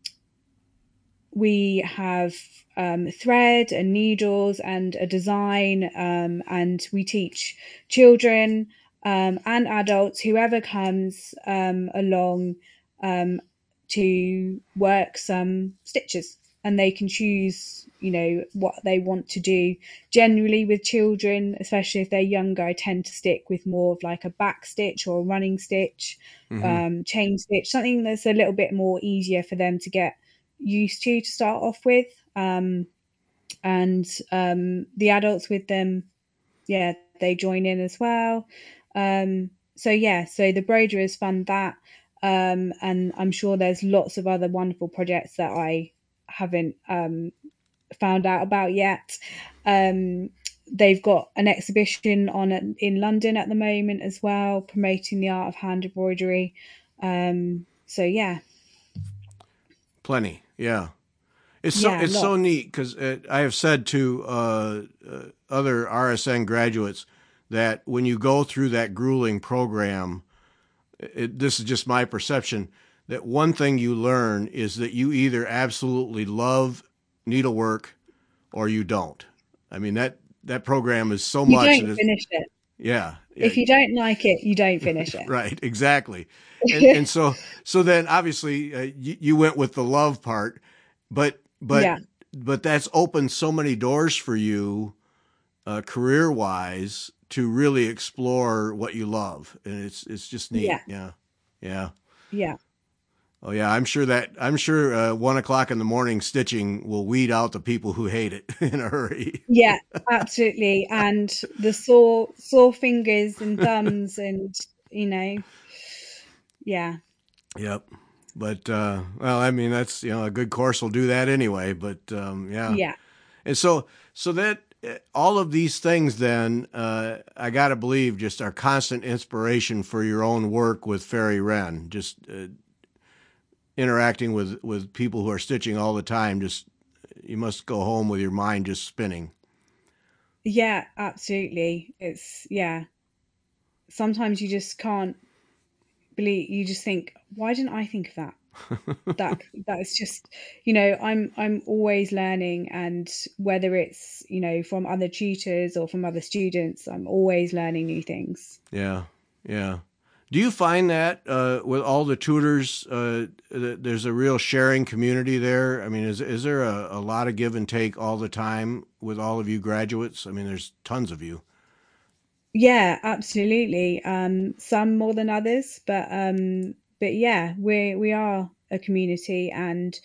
we have um, thread and needles and a design, um, and we teach children um, and adults, whoever comes um, along, um, to work some stitches, and they can choose you know what they want to do. Generally with children, especially if they're younger, I tend to stick with more of like a back stitch or a running stitch, Mm-hmm. um, chain stitch, something that's a little bit more easier for them to get used to to start off with. Um, and um, the adults with them, yeah, they join in as well. Um, so yeah, so the broderers fund that, um, and I'm sure there's lots of other wonderful projects that I haven't um, found out about yet. Um, they've got an exhibition on in London at the moment as well, promoting the art of hand embroidery. Um, so yeah, Plenty. Yeah. It's so yeah, it's so lots. neat because I have said to uh, uh, other R S N graduates that when you go through that grueling program, it, this is just my perception, that one thing you learn is that you either absolutely love needlework or you don't. I mean that that program is so You much. don't It is, finish it. yeah, yeah, If you don't like it, you don't finish right, exactly. And and so so then obviously uh, you, you went with the love part, but but Yeah, but that's opened so many doors for you uh, career wise to really explore what you love, and it's it's just neat. yeah, Yeah, yeah. yeah, Oh yeah, I'm sure that I'm sure uh, one o'clock in the morning stitching will weed out the people who hate it in a hurry. yeah, absolutely. And the sore sore fingers and thumbs, and you know, yeah, Yep. But uh, well, I mean that's you know a good course will do that anyway. But um, yeah, yeah. and so so that all of these things, then, uh, I got to believe, just are constant inspiration for your own work with Fairy Wren. Just uh, interacting with, with people who are stitching all the time. Just you must go home with your mind just spinning. Yeah, absolutely. It's yeah. Sometimes you just can't believe. You just think, why didn't I think of that? that that is just, you know, i'm i'm always learning, and whether it's, you know, from other tutors or from other students, I'm always learning new things. Yeah, yeah. Do you find that uh, with all the tutors, uh, th- there's a real sharing community there? I mean, is is there a, a lot of give and take all the time with all of you graduates? I mean, there's tons of you. Yeah, absolutely. Um some more than others, but um but yeah, we we are a community, and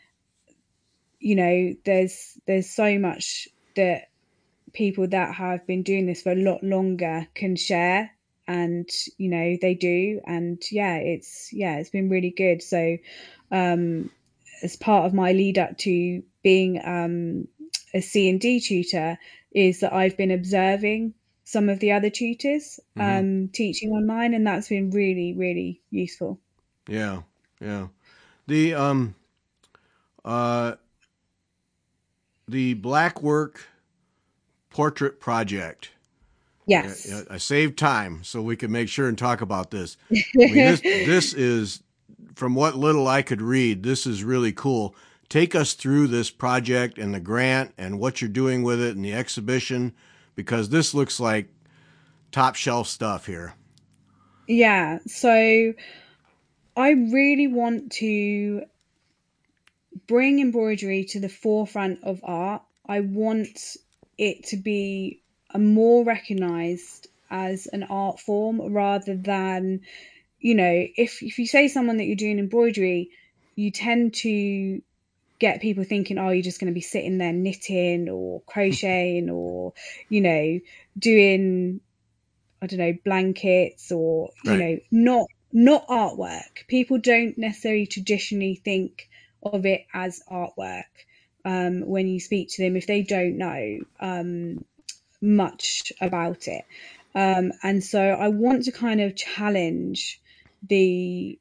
you know, there's there's so much that people that have been doing this for a lot longer can share, and you know, they do. And yeah, it's yeah it's been really good. So um as part of my lead up to being um a C and D tutor, is that I've been observing some of the other tutors Hmm. um teaching online, and that's been really really useful. Yeah, yeah. The um uh the Blackwork Portrait Project. Yeah, Yes. I saved time so we could make sure and talk about this. I mean, this this is, from what little I could read, this is really cool. Take us through this project and the grant and what you're doing with it and the exhibition, because this looks like top shelf stuff here. Yeah, so I really want to bring embroidery to the forefront of art. I want it to be a more recognized as an art form, rather than, you know, if if you say someone that you're doing embroidery, you tend to get people thinking, oh, you're just going to be sitting there knitting or crocheting, or, you know, doing, I don't know, blankets, or, you Right. know, not not artwork. People don't necessarily traditionally think of it as artwork um, when you speak to them, if they don't know um, much about it. Um, and so I want to kind of challenge the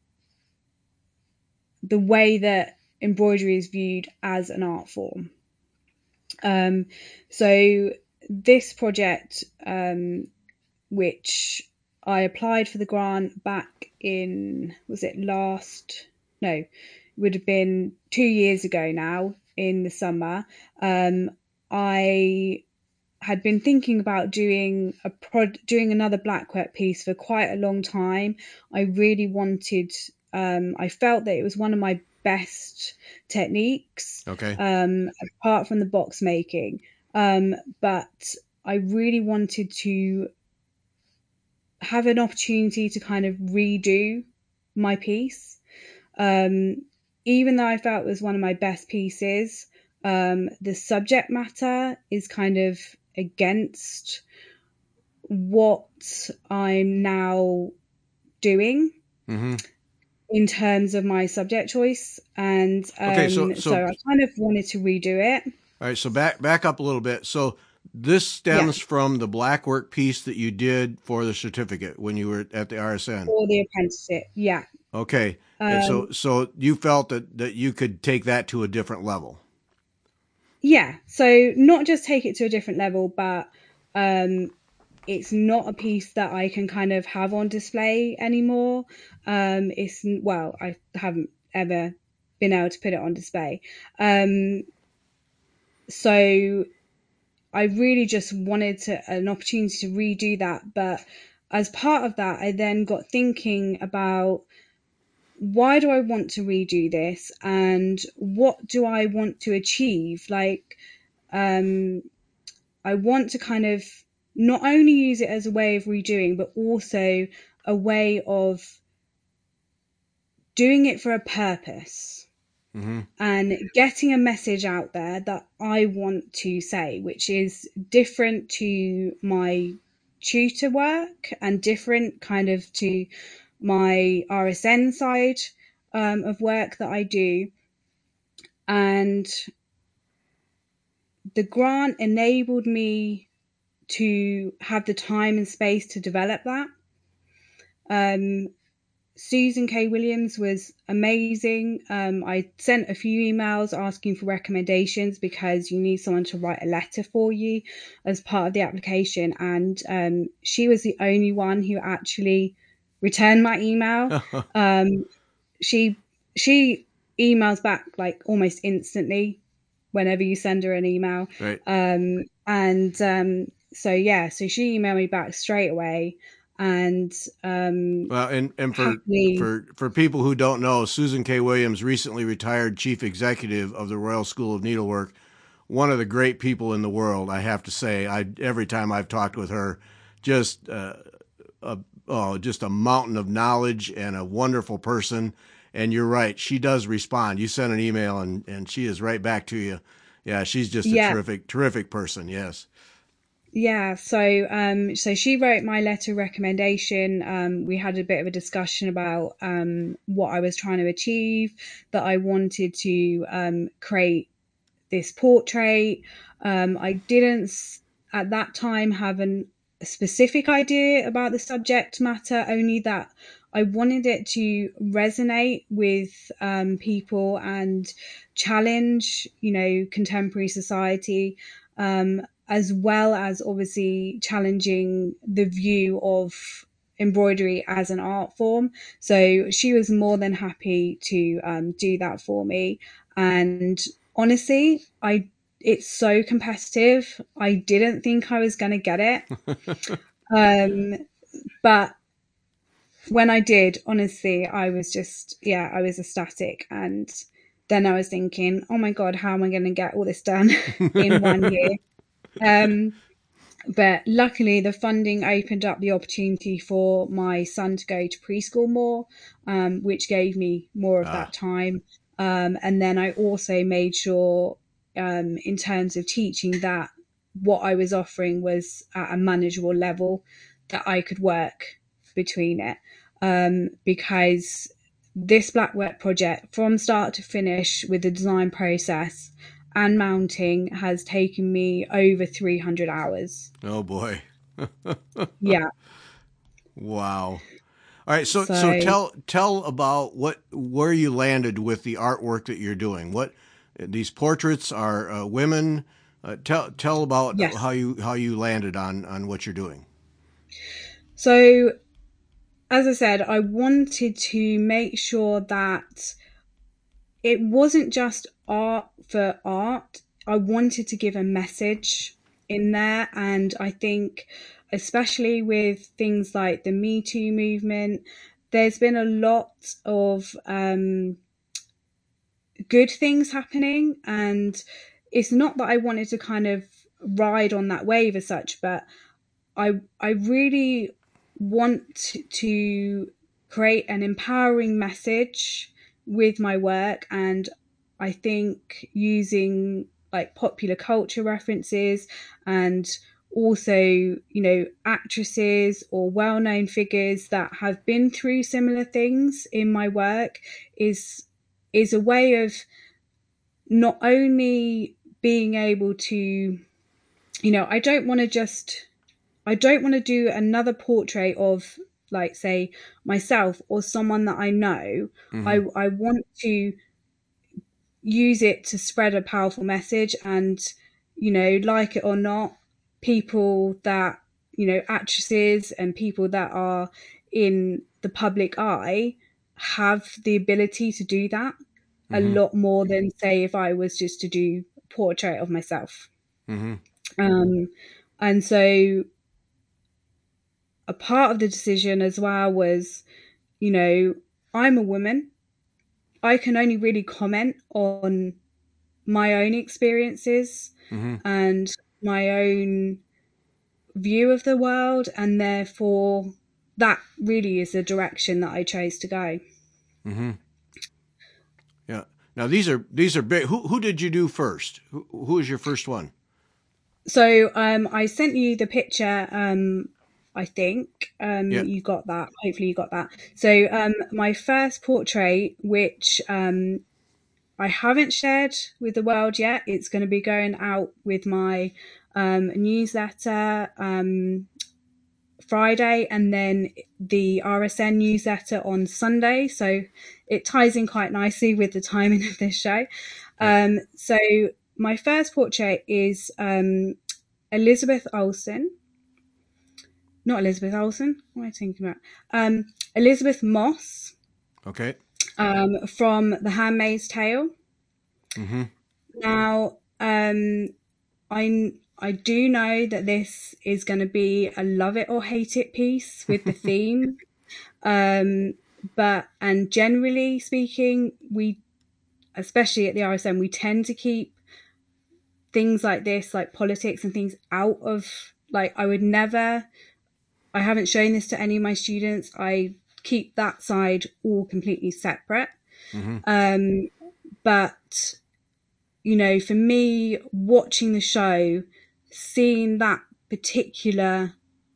the way that embroidery is viewed as an art form. Um, so this project, um, which I applied for the grant back in, was it last? No, it would have been two years ago now, in the summer. Um, I had been thinking about doing a prod, doing another blackwork piece for quite a long time. I really wanted, um, I felt that it was one of my best techniques, Okay. um, apart from the box making. Um, but I really wanted to have an opportunity to kind of redo my piece. Um, Even though I felt it was one of my best pieces, um, the subject matter is kind of against what I'm now doing Mm-hmm. in terms of my subject choice. And Okay. So um, so so I kind of wanted to redo it. all right. So back back up a little bit. So this Yeah, stems from the blackwork piece that you did for the certificate when you were at the R S N. for the apprenticeship. Yeah. Okay. And so Um, so you felt that that you could take that to a different level. yeah. So not just take it to a different level, but um, it's not a piece that I can kind of have on display anymore. Um, it's, well, I haven't ever been able to put it on display. Um, so I really just wanted to, an opportunity to redo that. But as part of that, I then got thinking about, why do I want to redo this, and what do I want to achieve? Like, um, I want to kind of not only use it as a way of redoing, but also a way of doing it for a purpose Mm-hmm. and getting a message out there that I want to say, which is different to my tutor work and different kind of to my R S N side um, of work that I do. And the grant enabled me to have the time and space to develop that. Um, Susan K. Williams was amazing. Um, I sent a few emails asking for recommendations because you need someone to write a letter for you as part of the application. And um, she was the only one who actually returned my email. um, she she emails back like almost instantly whenever you send her an email. Right. Um, and um, so, yeah, so she emailed me back straight away. And um, well, and, and for, happily, for, for people who don't know, Susan K. Williams, recently retired chief executive of the Royal School of Needlework, one of the great people in the world, I have to say. I every time I've talked with her, just uh, a, oh, just a mountain of knowledge and a wonderful person. And you're right, she does respond. You send an email and, and she is right back to you. Yeah, she's just a yeah. terrific, terrific person. Yes. Yeah, so um, so she wrote my letter of recommendation. Um, we had a bit of a discussion about um, what I was trying to achieve, that I wanted to um, create this portrait. Um, I didn't at that time have an, a specific idea about the subject matter, only that I wanted it to resonate with um, people and challenge, you know, contemporary society. Um, as well as obviously challenging the view of embroidery as an art form. So she was more than happy to um, do that for me. And honestly, I it's so competitive. I didn't think I was going to get it. um, but when I did, honestly, I was just, yeah, I was ecstatic. And then I was thinking, oh my God, how am I going to get all this done in one year? Um, but luckily, the funding opened up the opportunity for my son to go to preschool more, um, which gave me more of Ah. that time. Um, and then I also made sure, um, in terms of teaching, that what I was offering was at a manageable level, that I could work between it. Um, because this Black Work project, from start to finish with the design process and mounting, has taken me over three hundred hours. Oh boy. Yeah. Wow. All right, so So, so tell tell about what where you landed with the artwork that you're doing. What these portraits are uh, women. Uh, tell tell about yes. how you how you landed on on what you're doing. So, as I said, I wanted to make sure that it wasn't just art for art. I wanted to give a message in there. And I think, especially with things like the Me Too movement, there's been a lot of um, good things happening. And it's not that I wanted to kind of ride on that wave as such, but I I really want to create an empowering message with my work. And I think using like popular culture references, and also, you know, actresses or well-known figures that have been through similar things in my work is is a way of not only being able to, you know, I don't want to just I don't want to do another portrait of, like, say, myself or someone that I know. Mm-hmm. I I want to use it to spread a powerful message. And, you know, like it or not, people that, you know, actresses and people that are in the public eye have the ability to do that mm-hmm. a lot more than, say, if I was just to do a portrait of myself. Mm-hmm. Um, and so a part of the decision as well was, you know, I'm a woman. I can only really comment on my own experiences mm-hmm. and my own view of the world. And therefore, that really is the direction that I chose to go. Mm-hmm. Yeah. Now, these are these are big. Who, who did you do first? Who, who was your first one? So um, I sent you the picture. Um, I think um, yeah. you got that. Hopefully you got that. So um, my first portrait, which um, I haven't shared with the world yet. It's going to be going out with my um, newsletter um, Friday, and then the R S N newsletter on Sunday. So it ties in quite nicely with the timing of this show. Yeah. Um, so my first portrait is um, Elizabeth Olsen. Not Elizabeth Olsen. What am I thinking about? Um, Elizabeth Moss. Okay. Um, from The Handmaid's Tale. Mm-hmm. Now, um, I I do know that this is going to be a love it or hate it piece with the theme. Um, but and generally speaking, we, especially at the R S M, we tend to keep things like this, like politics and things, out of, like, I would never, I haven't shown this to any of my students. I keep that side all completely separate. Mm-hmm. Um, but, you know, for me, watching the show, seeing that particular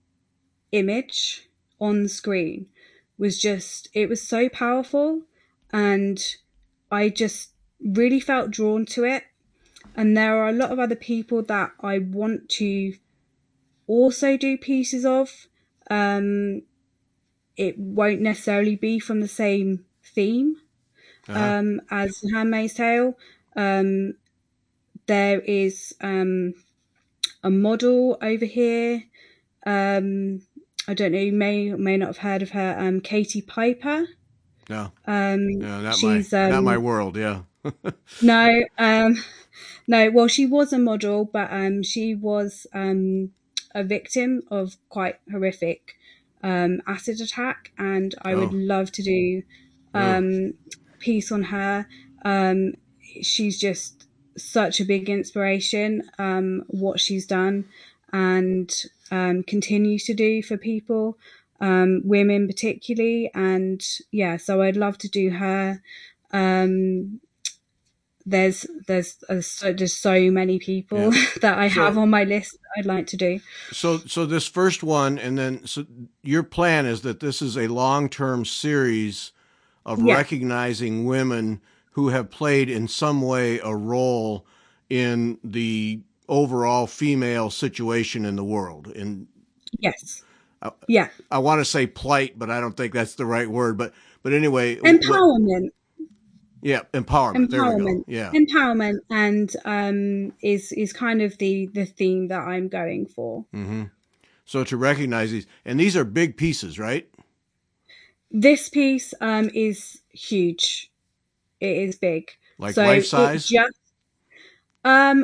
image on the screen was just, it was so powerful. And I just really felt drawn to it. And there are a lot of other people that I want to also do pieces of. Um, it won't necessarily be from the same theme Uh-huh. um, as The Handmaid's Tale. Um, there is um, a model over here. Um, I don't know, you may or may not have heard of her, um, Katie Piper. No. Um, No, not she's my um, not my world. Yeah. no, um, no. Well, she was a model, but um, she was um, a victim of quite horrific um, acid attack, and I would Oh. love to do um, a piece on her. Um, she's just such a big inspiration. Um, what she's done and um, continues to do for people, um, women particularly, and yeah. So I'd love to do her. Um, there's there's uh, so, there's so many people Yeah. that I have So on my list that I'd like to do. so so this first one, and then so your plan is that this is a long-term series of Yeah. recognizing women who have played in some way a role in the overall female situation in the world. And Yes. I, Yeah. I want to say plight, but I don't think that's the right word. But but anyway, what? Empowerment. Yeah, empowerment. There we go. Empowerment. Yeah. Empowerment, and um, is is kind of the the theme that I'm going for. Mm-hmm. So to recognize these, and these are big pieces, right? This piece um, is huge. It is big. Like so life it size? just um,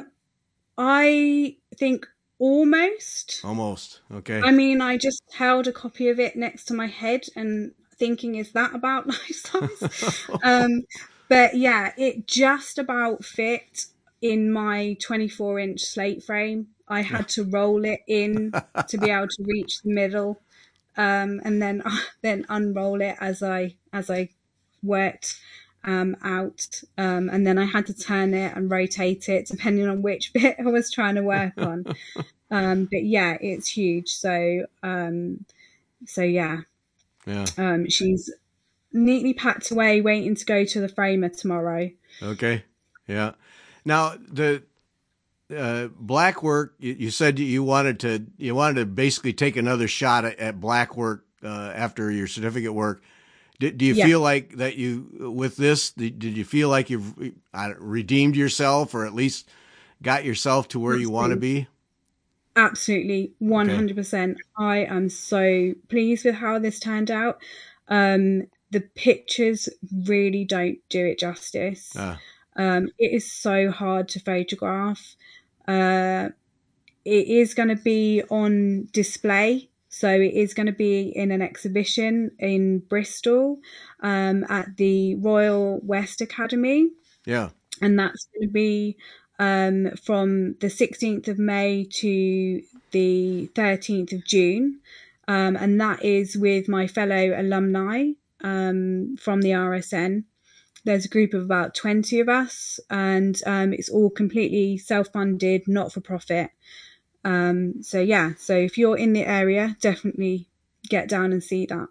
I think almost. Almost. Okay. I mean, I just held a copy of it next to my head and thinking, is that about life size? um, but yeah, it just about fit in my twenty-four inch slate frame. I had to roll it in to be able to reach the middle, um, and then then unroll it as I as I worked um, out, um, and then I had to turn it and rotate it depending on which bit I was trying to work on. Um, but yeah, it's huge. So um, so yeah, Yeah. um, she's neatly packed away, waiting to go to the framer tomorrow. Okay. Yeah. Now the uh, black work. You, you said you wanted to. You wanted to basically take another shot at, at black work uh, after your certificate work. Do, do you Yeah. feel like that you with this? Did, did you feel like you've uh, redeemed yourself, or at least got yourself to where Absolutely. you want to be? Absolutely, one hundred percent. I am so pleased with how this turned out. Um, the pictures really don't do it justice. Uh, Um, it is so hard to photograph. Uh, it is going to be on display. So it is going to be in an exhibition in Bristol um, at the Royal West Academy. yeah. And that's going to be um, from the sixteenth of May to the thirteenth of June. Um, and that is with my fellow alumni um, from the R S N. There's a group of about twenty of us, and um, it's all completely self-funded, not for profit. Um, so yeah, so if you're in the area, definitely get down and see that.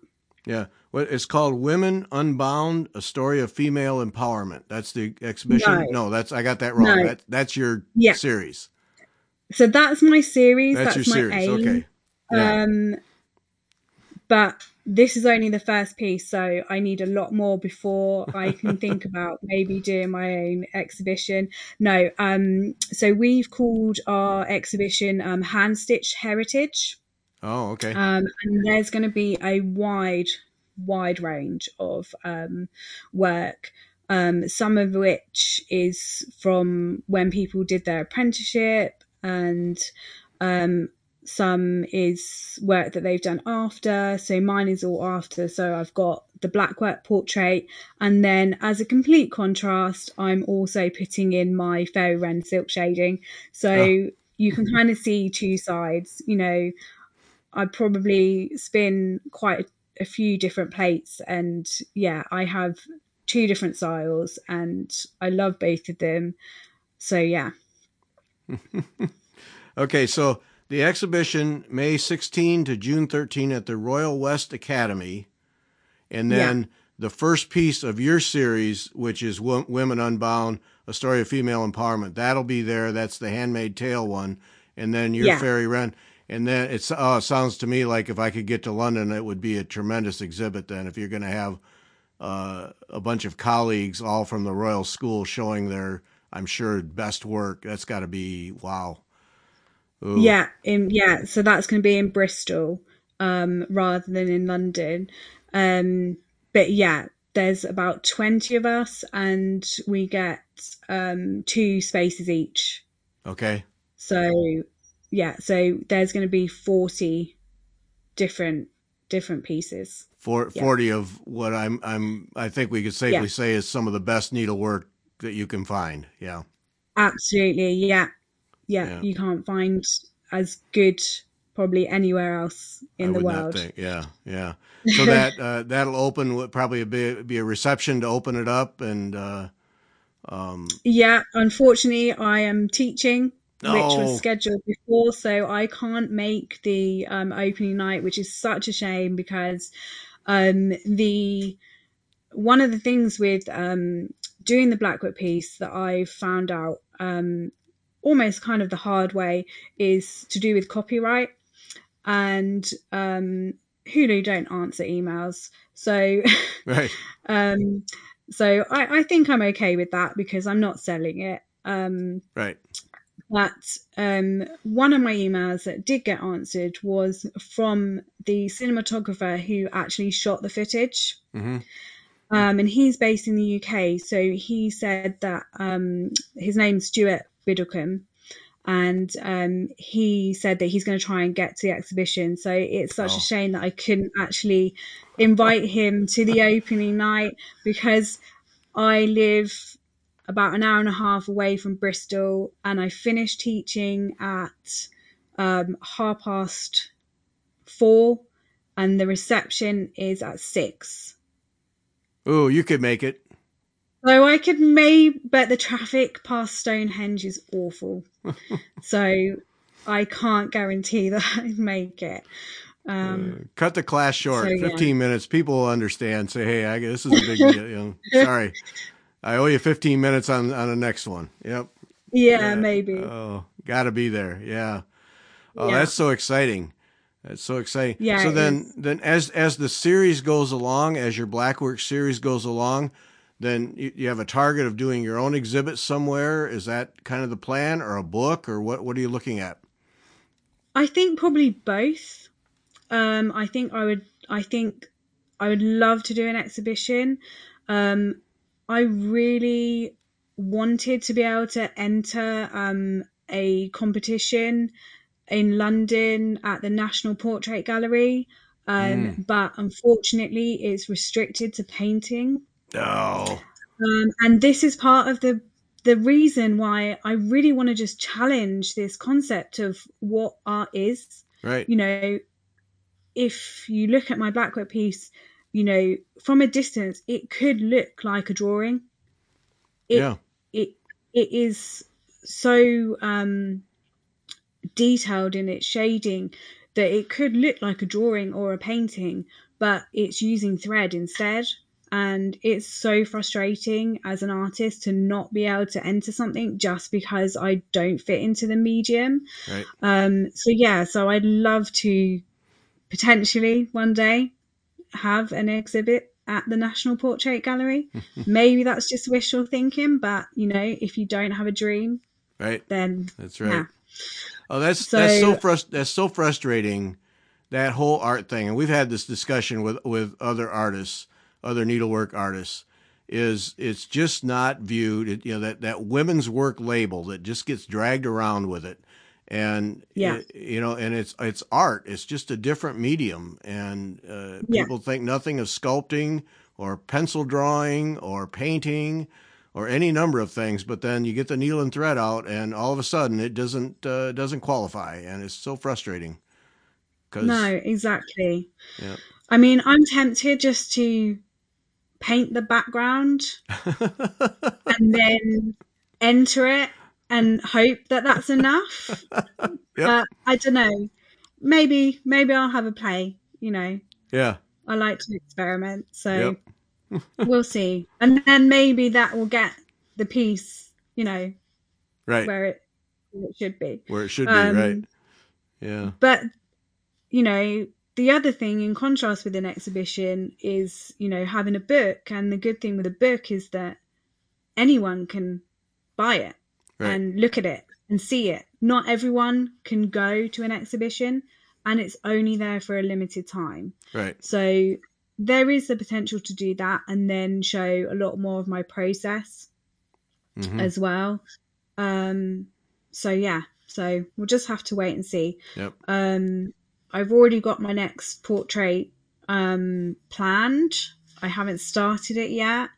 Yeah. Well, it's called Women Unbound, A Story of Female Empowerment. That's the exhibition. No, No, that's I got that wrong. no, That that's your yeah. series. So that's my series. That's your That's my series. aim. Okay. Yeah. Um, but this is only the first piece, so I need a lot more before I can think about maybe doing my own exhibition. No, um, so we've called our exhibition um, Hand Stitch Heritage. Oh, okay. Um, and there's going to be a wide, wide range of um, work, um, some of which is from when people did their apprenticeship, and um, some is work that they've done after. So mine is all after. So I've got the black work portrait, and then as a complete contrast, I'm also putting in my Fairy Wren silk shading. So Oh. you can kind of see two sides, you know. I'd probably spin quite a, a few different plates, and yeah, I have two different styles and I love both of them. So yeah. Okay, so the exhibition May sixteenth to June thirteenth at the Royal West Academy, and then yeah. the first piece of your series, which is Women Unbound, A Story of Female Empowerment, that'll be there. That's the Handmaid Tale one, and then your yeah. Fairy Wren. And then it's, oh, it sounds to me like if I could get to London, it would be a tremendous exhibit then, if you're going to have uh, a bunch of colleagues all from the Royal School showing their, I'm sure, best work. That's got to be, wow. Ooh. Yeah, in, yeah. So that's going to be in Bristol um, rather than in London. Um, but yeah, there's about twenty of us and we get um, two spaces each. Okay. So... yeah, so there's going to be forty different different pieces. For, yeah. forty of what I'm I'm I think we could safely yeah. say is some of the best needlework that you can find. Yeah. Absolutely. Yeah. Yeah. yeah. You can't find as good probably anywhere else in I the would world. Not think. Yeah. Yeah. So that uh, that'll open probably be be a reception to open it up and. Uh, um... Yeah. Unfortunately, I am teaching. No. Which was scheduled before, so I can't make the um, opening night, which is such a shame because um, the one of the things with um, doing the Blackwork piece that I've found out um, almost kind of the hard way is to do with copyright, and um, Hulu don't answer emails, so right. um, so I, I think I'm okay with that because I'm not selling it. Um, right. But um, one of my emails that did get answered was from the cinematographer who actually shot the footage. Mm-hmm. Um, and he's based in the U K. So he said that um, his name's Stuart Biddlecombe. And um, he said that he's going to try and get to the exhibition. So it's such oh. a shame that I couldn't actually invite him to the opening night because I live about an hour and a half away from Bristol, and I finished teaching at um, half past four, and the reception is at six. Oh, you could make it. So I could maybe, but the traffic past Stonehenge is awful. So I can't guarantee that I'd make it. Um, uh, cut the class short, so, fifteen yeah. minutes. People will understand. Say, hey, I, this is a big deal. You know, sorry. I owe you fifteen minutes on, on the next one. Yep. Yeah, yeah. maybe. Oh, got to be there. Yeah. Oh, yeah. that's so exciting. That's so exciting. Yeah. So then, then as as the series goes along, as your Blackwork series goes along, then you, you have a target of doing your own exhibit somewhere. Is that kind of the plan, or a book, or what? What are you looking at? I think probably both. Um, I think I would. I think I would love to do an exhibition. Um, I really wanted to be able to enter um, a competition in London at the National Portrait Gallery, um, mm. but unfortunately it's restricted to painting. Oh. Um, and this is part of the the reason why I really want to just challenge this concept of what art is. Right. You know, if you look at my Blackwork piece, you know, from a distance, it could look like a drawing. It, yeah. It it is so um, detailed in its shading that it could look like a drawing or a painting. but it's using thread instead. And it's so frustrating as an artist to not be able to enter something just because I don't fit into the medium. Right. Um, so yeah, so I'd love to potentially one day have an exhibit at the National Portrait Gallery. Maybe that's just wishful thinking, but you know, if you don't have a dream, right, then that's right. Yeah. Oh, that's So, that's so frust- that's so frustrating, that whole art thing. And we've had this discussion with with other artists, other needlework artists. Is it's just not viewed, it, you know, that that women's work label that just gets dragged around with it. And yeah, it, you know, and it's it's art. It's just a different medium, and uh, yeah, people think nothing of sculpting or pencil drawing or painting or any number of things. But then you get the needle and thread out, and all of a sudden it doesn't uh, doesn't qualify, and it's so frustrating. 'Cause, no, exactly. yeah. I mean, I'm tempted just to paint the background and then enter it and hope that that's enough. Yep. Uh, I don't know. Maybe, maybe I'll have a play. You know, Yeah. I like to experiment, so Yep. we'll see. And then maybe that will get the piece, you know, Right. where it, where it should be. Where it should be, Um, right. Yeah. But, you know, the other thing in contrast with an exhibition is, you know, having a book. And the good thing with a book is that anyone can buy it Right. and look at it and see it. Not everyone can go to an exhibition, and it's only there for a limited time. Right. So there is the potential to do that and then show a lot more of my process Mm-hmm. as well. Um, so yeah, so we'll just have to wait and see. Yep. Um, I've already got my next portrait um, planned. I haven't started it yet.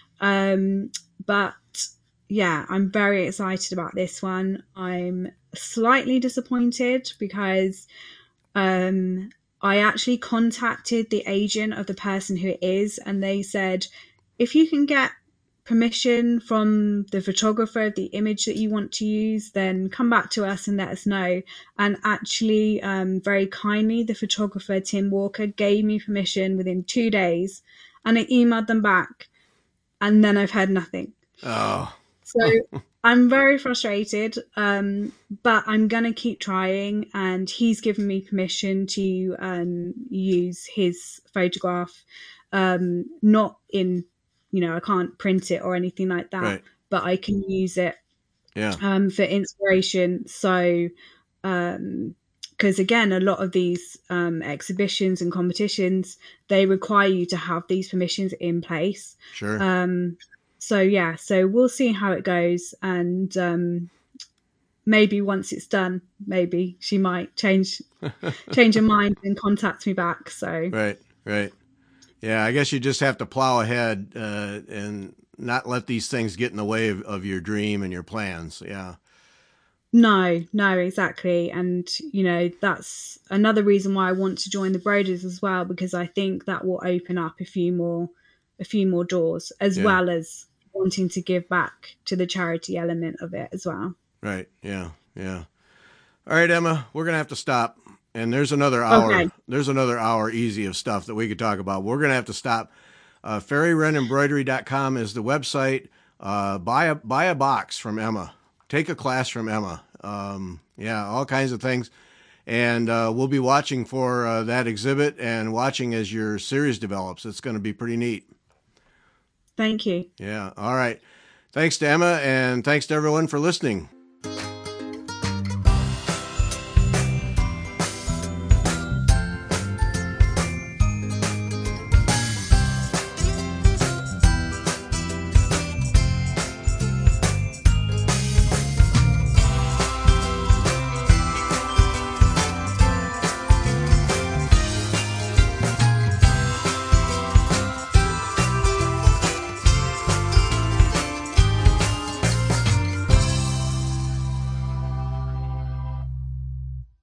Um, but yeah, I'm very excited about this one. I'm slightly disappointed because um, I actually contacted the agent of the person who it is, and they said, if you can get permission from the photographer of the image that you want to use, then come back to us and let us know. And actually, um, very kindly, the photographer, Tim Walker, gave me permission within two days, and I emailed them back, and then I've heard nothing. Oh. So I'm very frustrated, um, but I'm going to keep trying. And he's given me permission to um, use his photograph, um, not in, you know, I can't print it or anything like that, Right. but I can use it Yeah. um, for inspiration. So, um, because again, a lot of these um, exhibitions and competitions, they require you to have these permissions in place. Sure. Um, so yeah, so we'll see how it goes, and um, maybe once it's done, maybe she might change change her mind and contact me back. So Right. Right. Yeah. I guess you just have to plow ahead uh, and not let these things get in the way of, of your dream and your plans. Yeah. No, no, exactly. And, you know, that's another reason why I want to join the Broders as well, because I think that will open up a few more, a few more doors, as Yeah. well as wanting to give back to the charity element of it as well. Right. Yeah. Yeah. All right, Emma, we're going to have to stop. And there's another hour. Okay. There's another hour easy of stuff that we could talk about. We're going to have to stop. Uh, fairy wren embroidery dot com is the website. Uh, buy a, buy a box from Emma. Take a class from Emma. Um, yeah, all kinds of things. And uh, we'll be watching for uh, that exhibit and watching as your series develops. It's going to be pretty neat. Thank you. Yeah. All right. Thanks to Emma, and thanks to everyone for listening.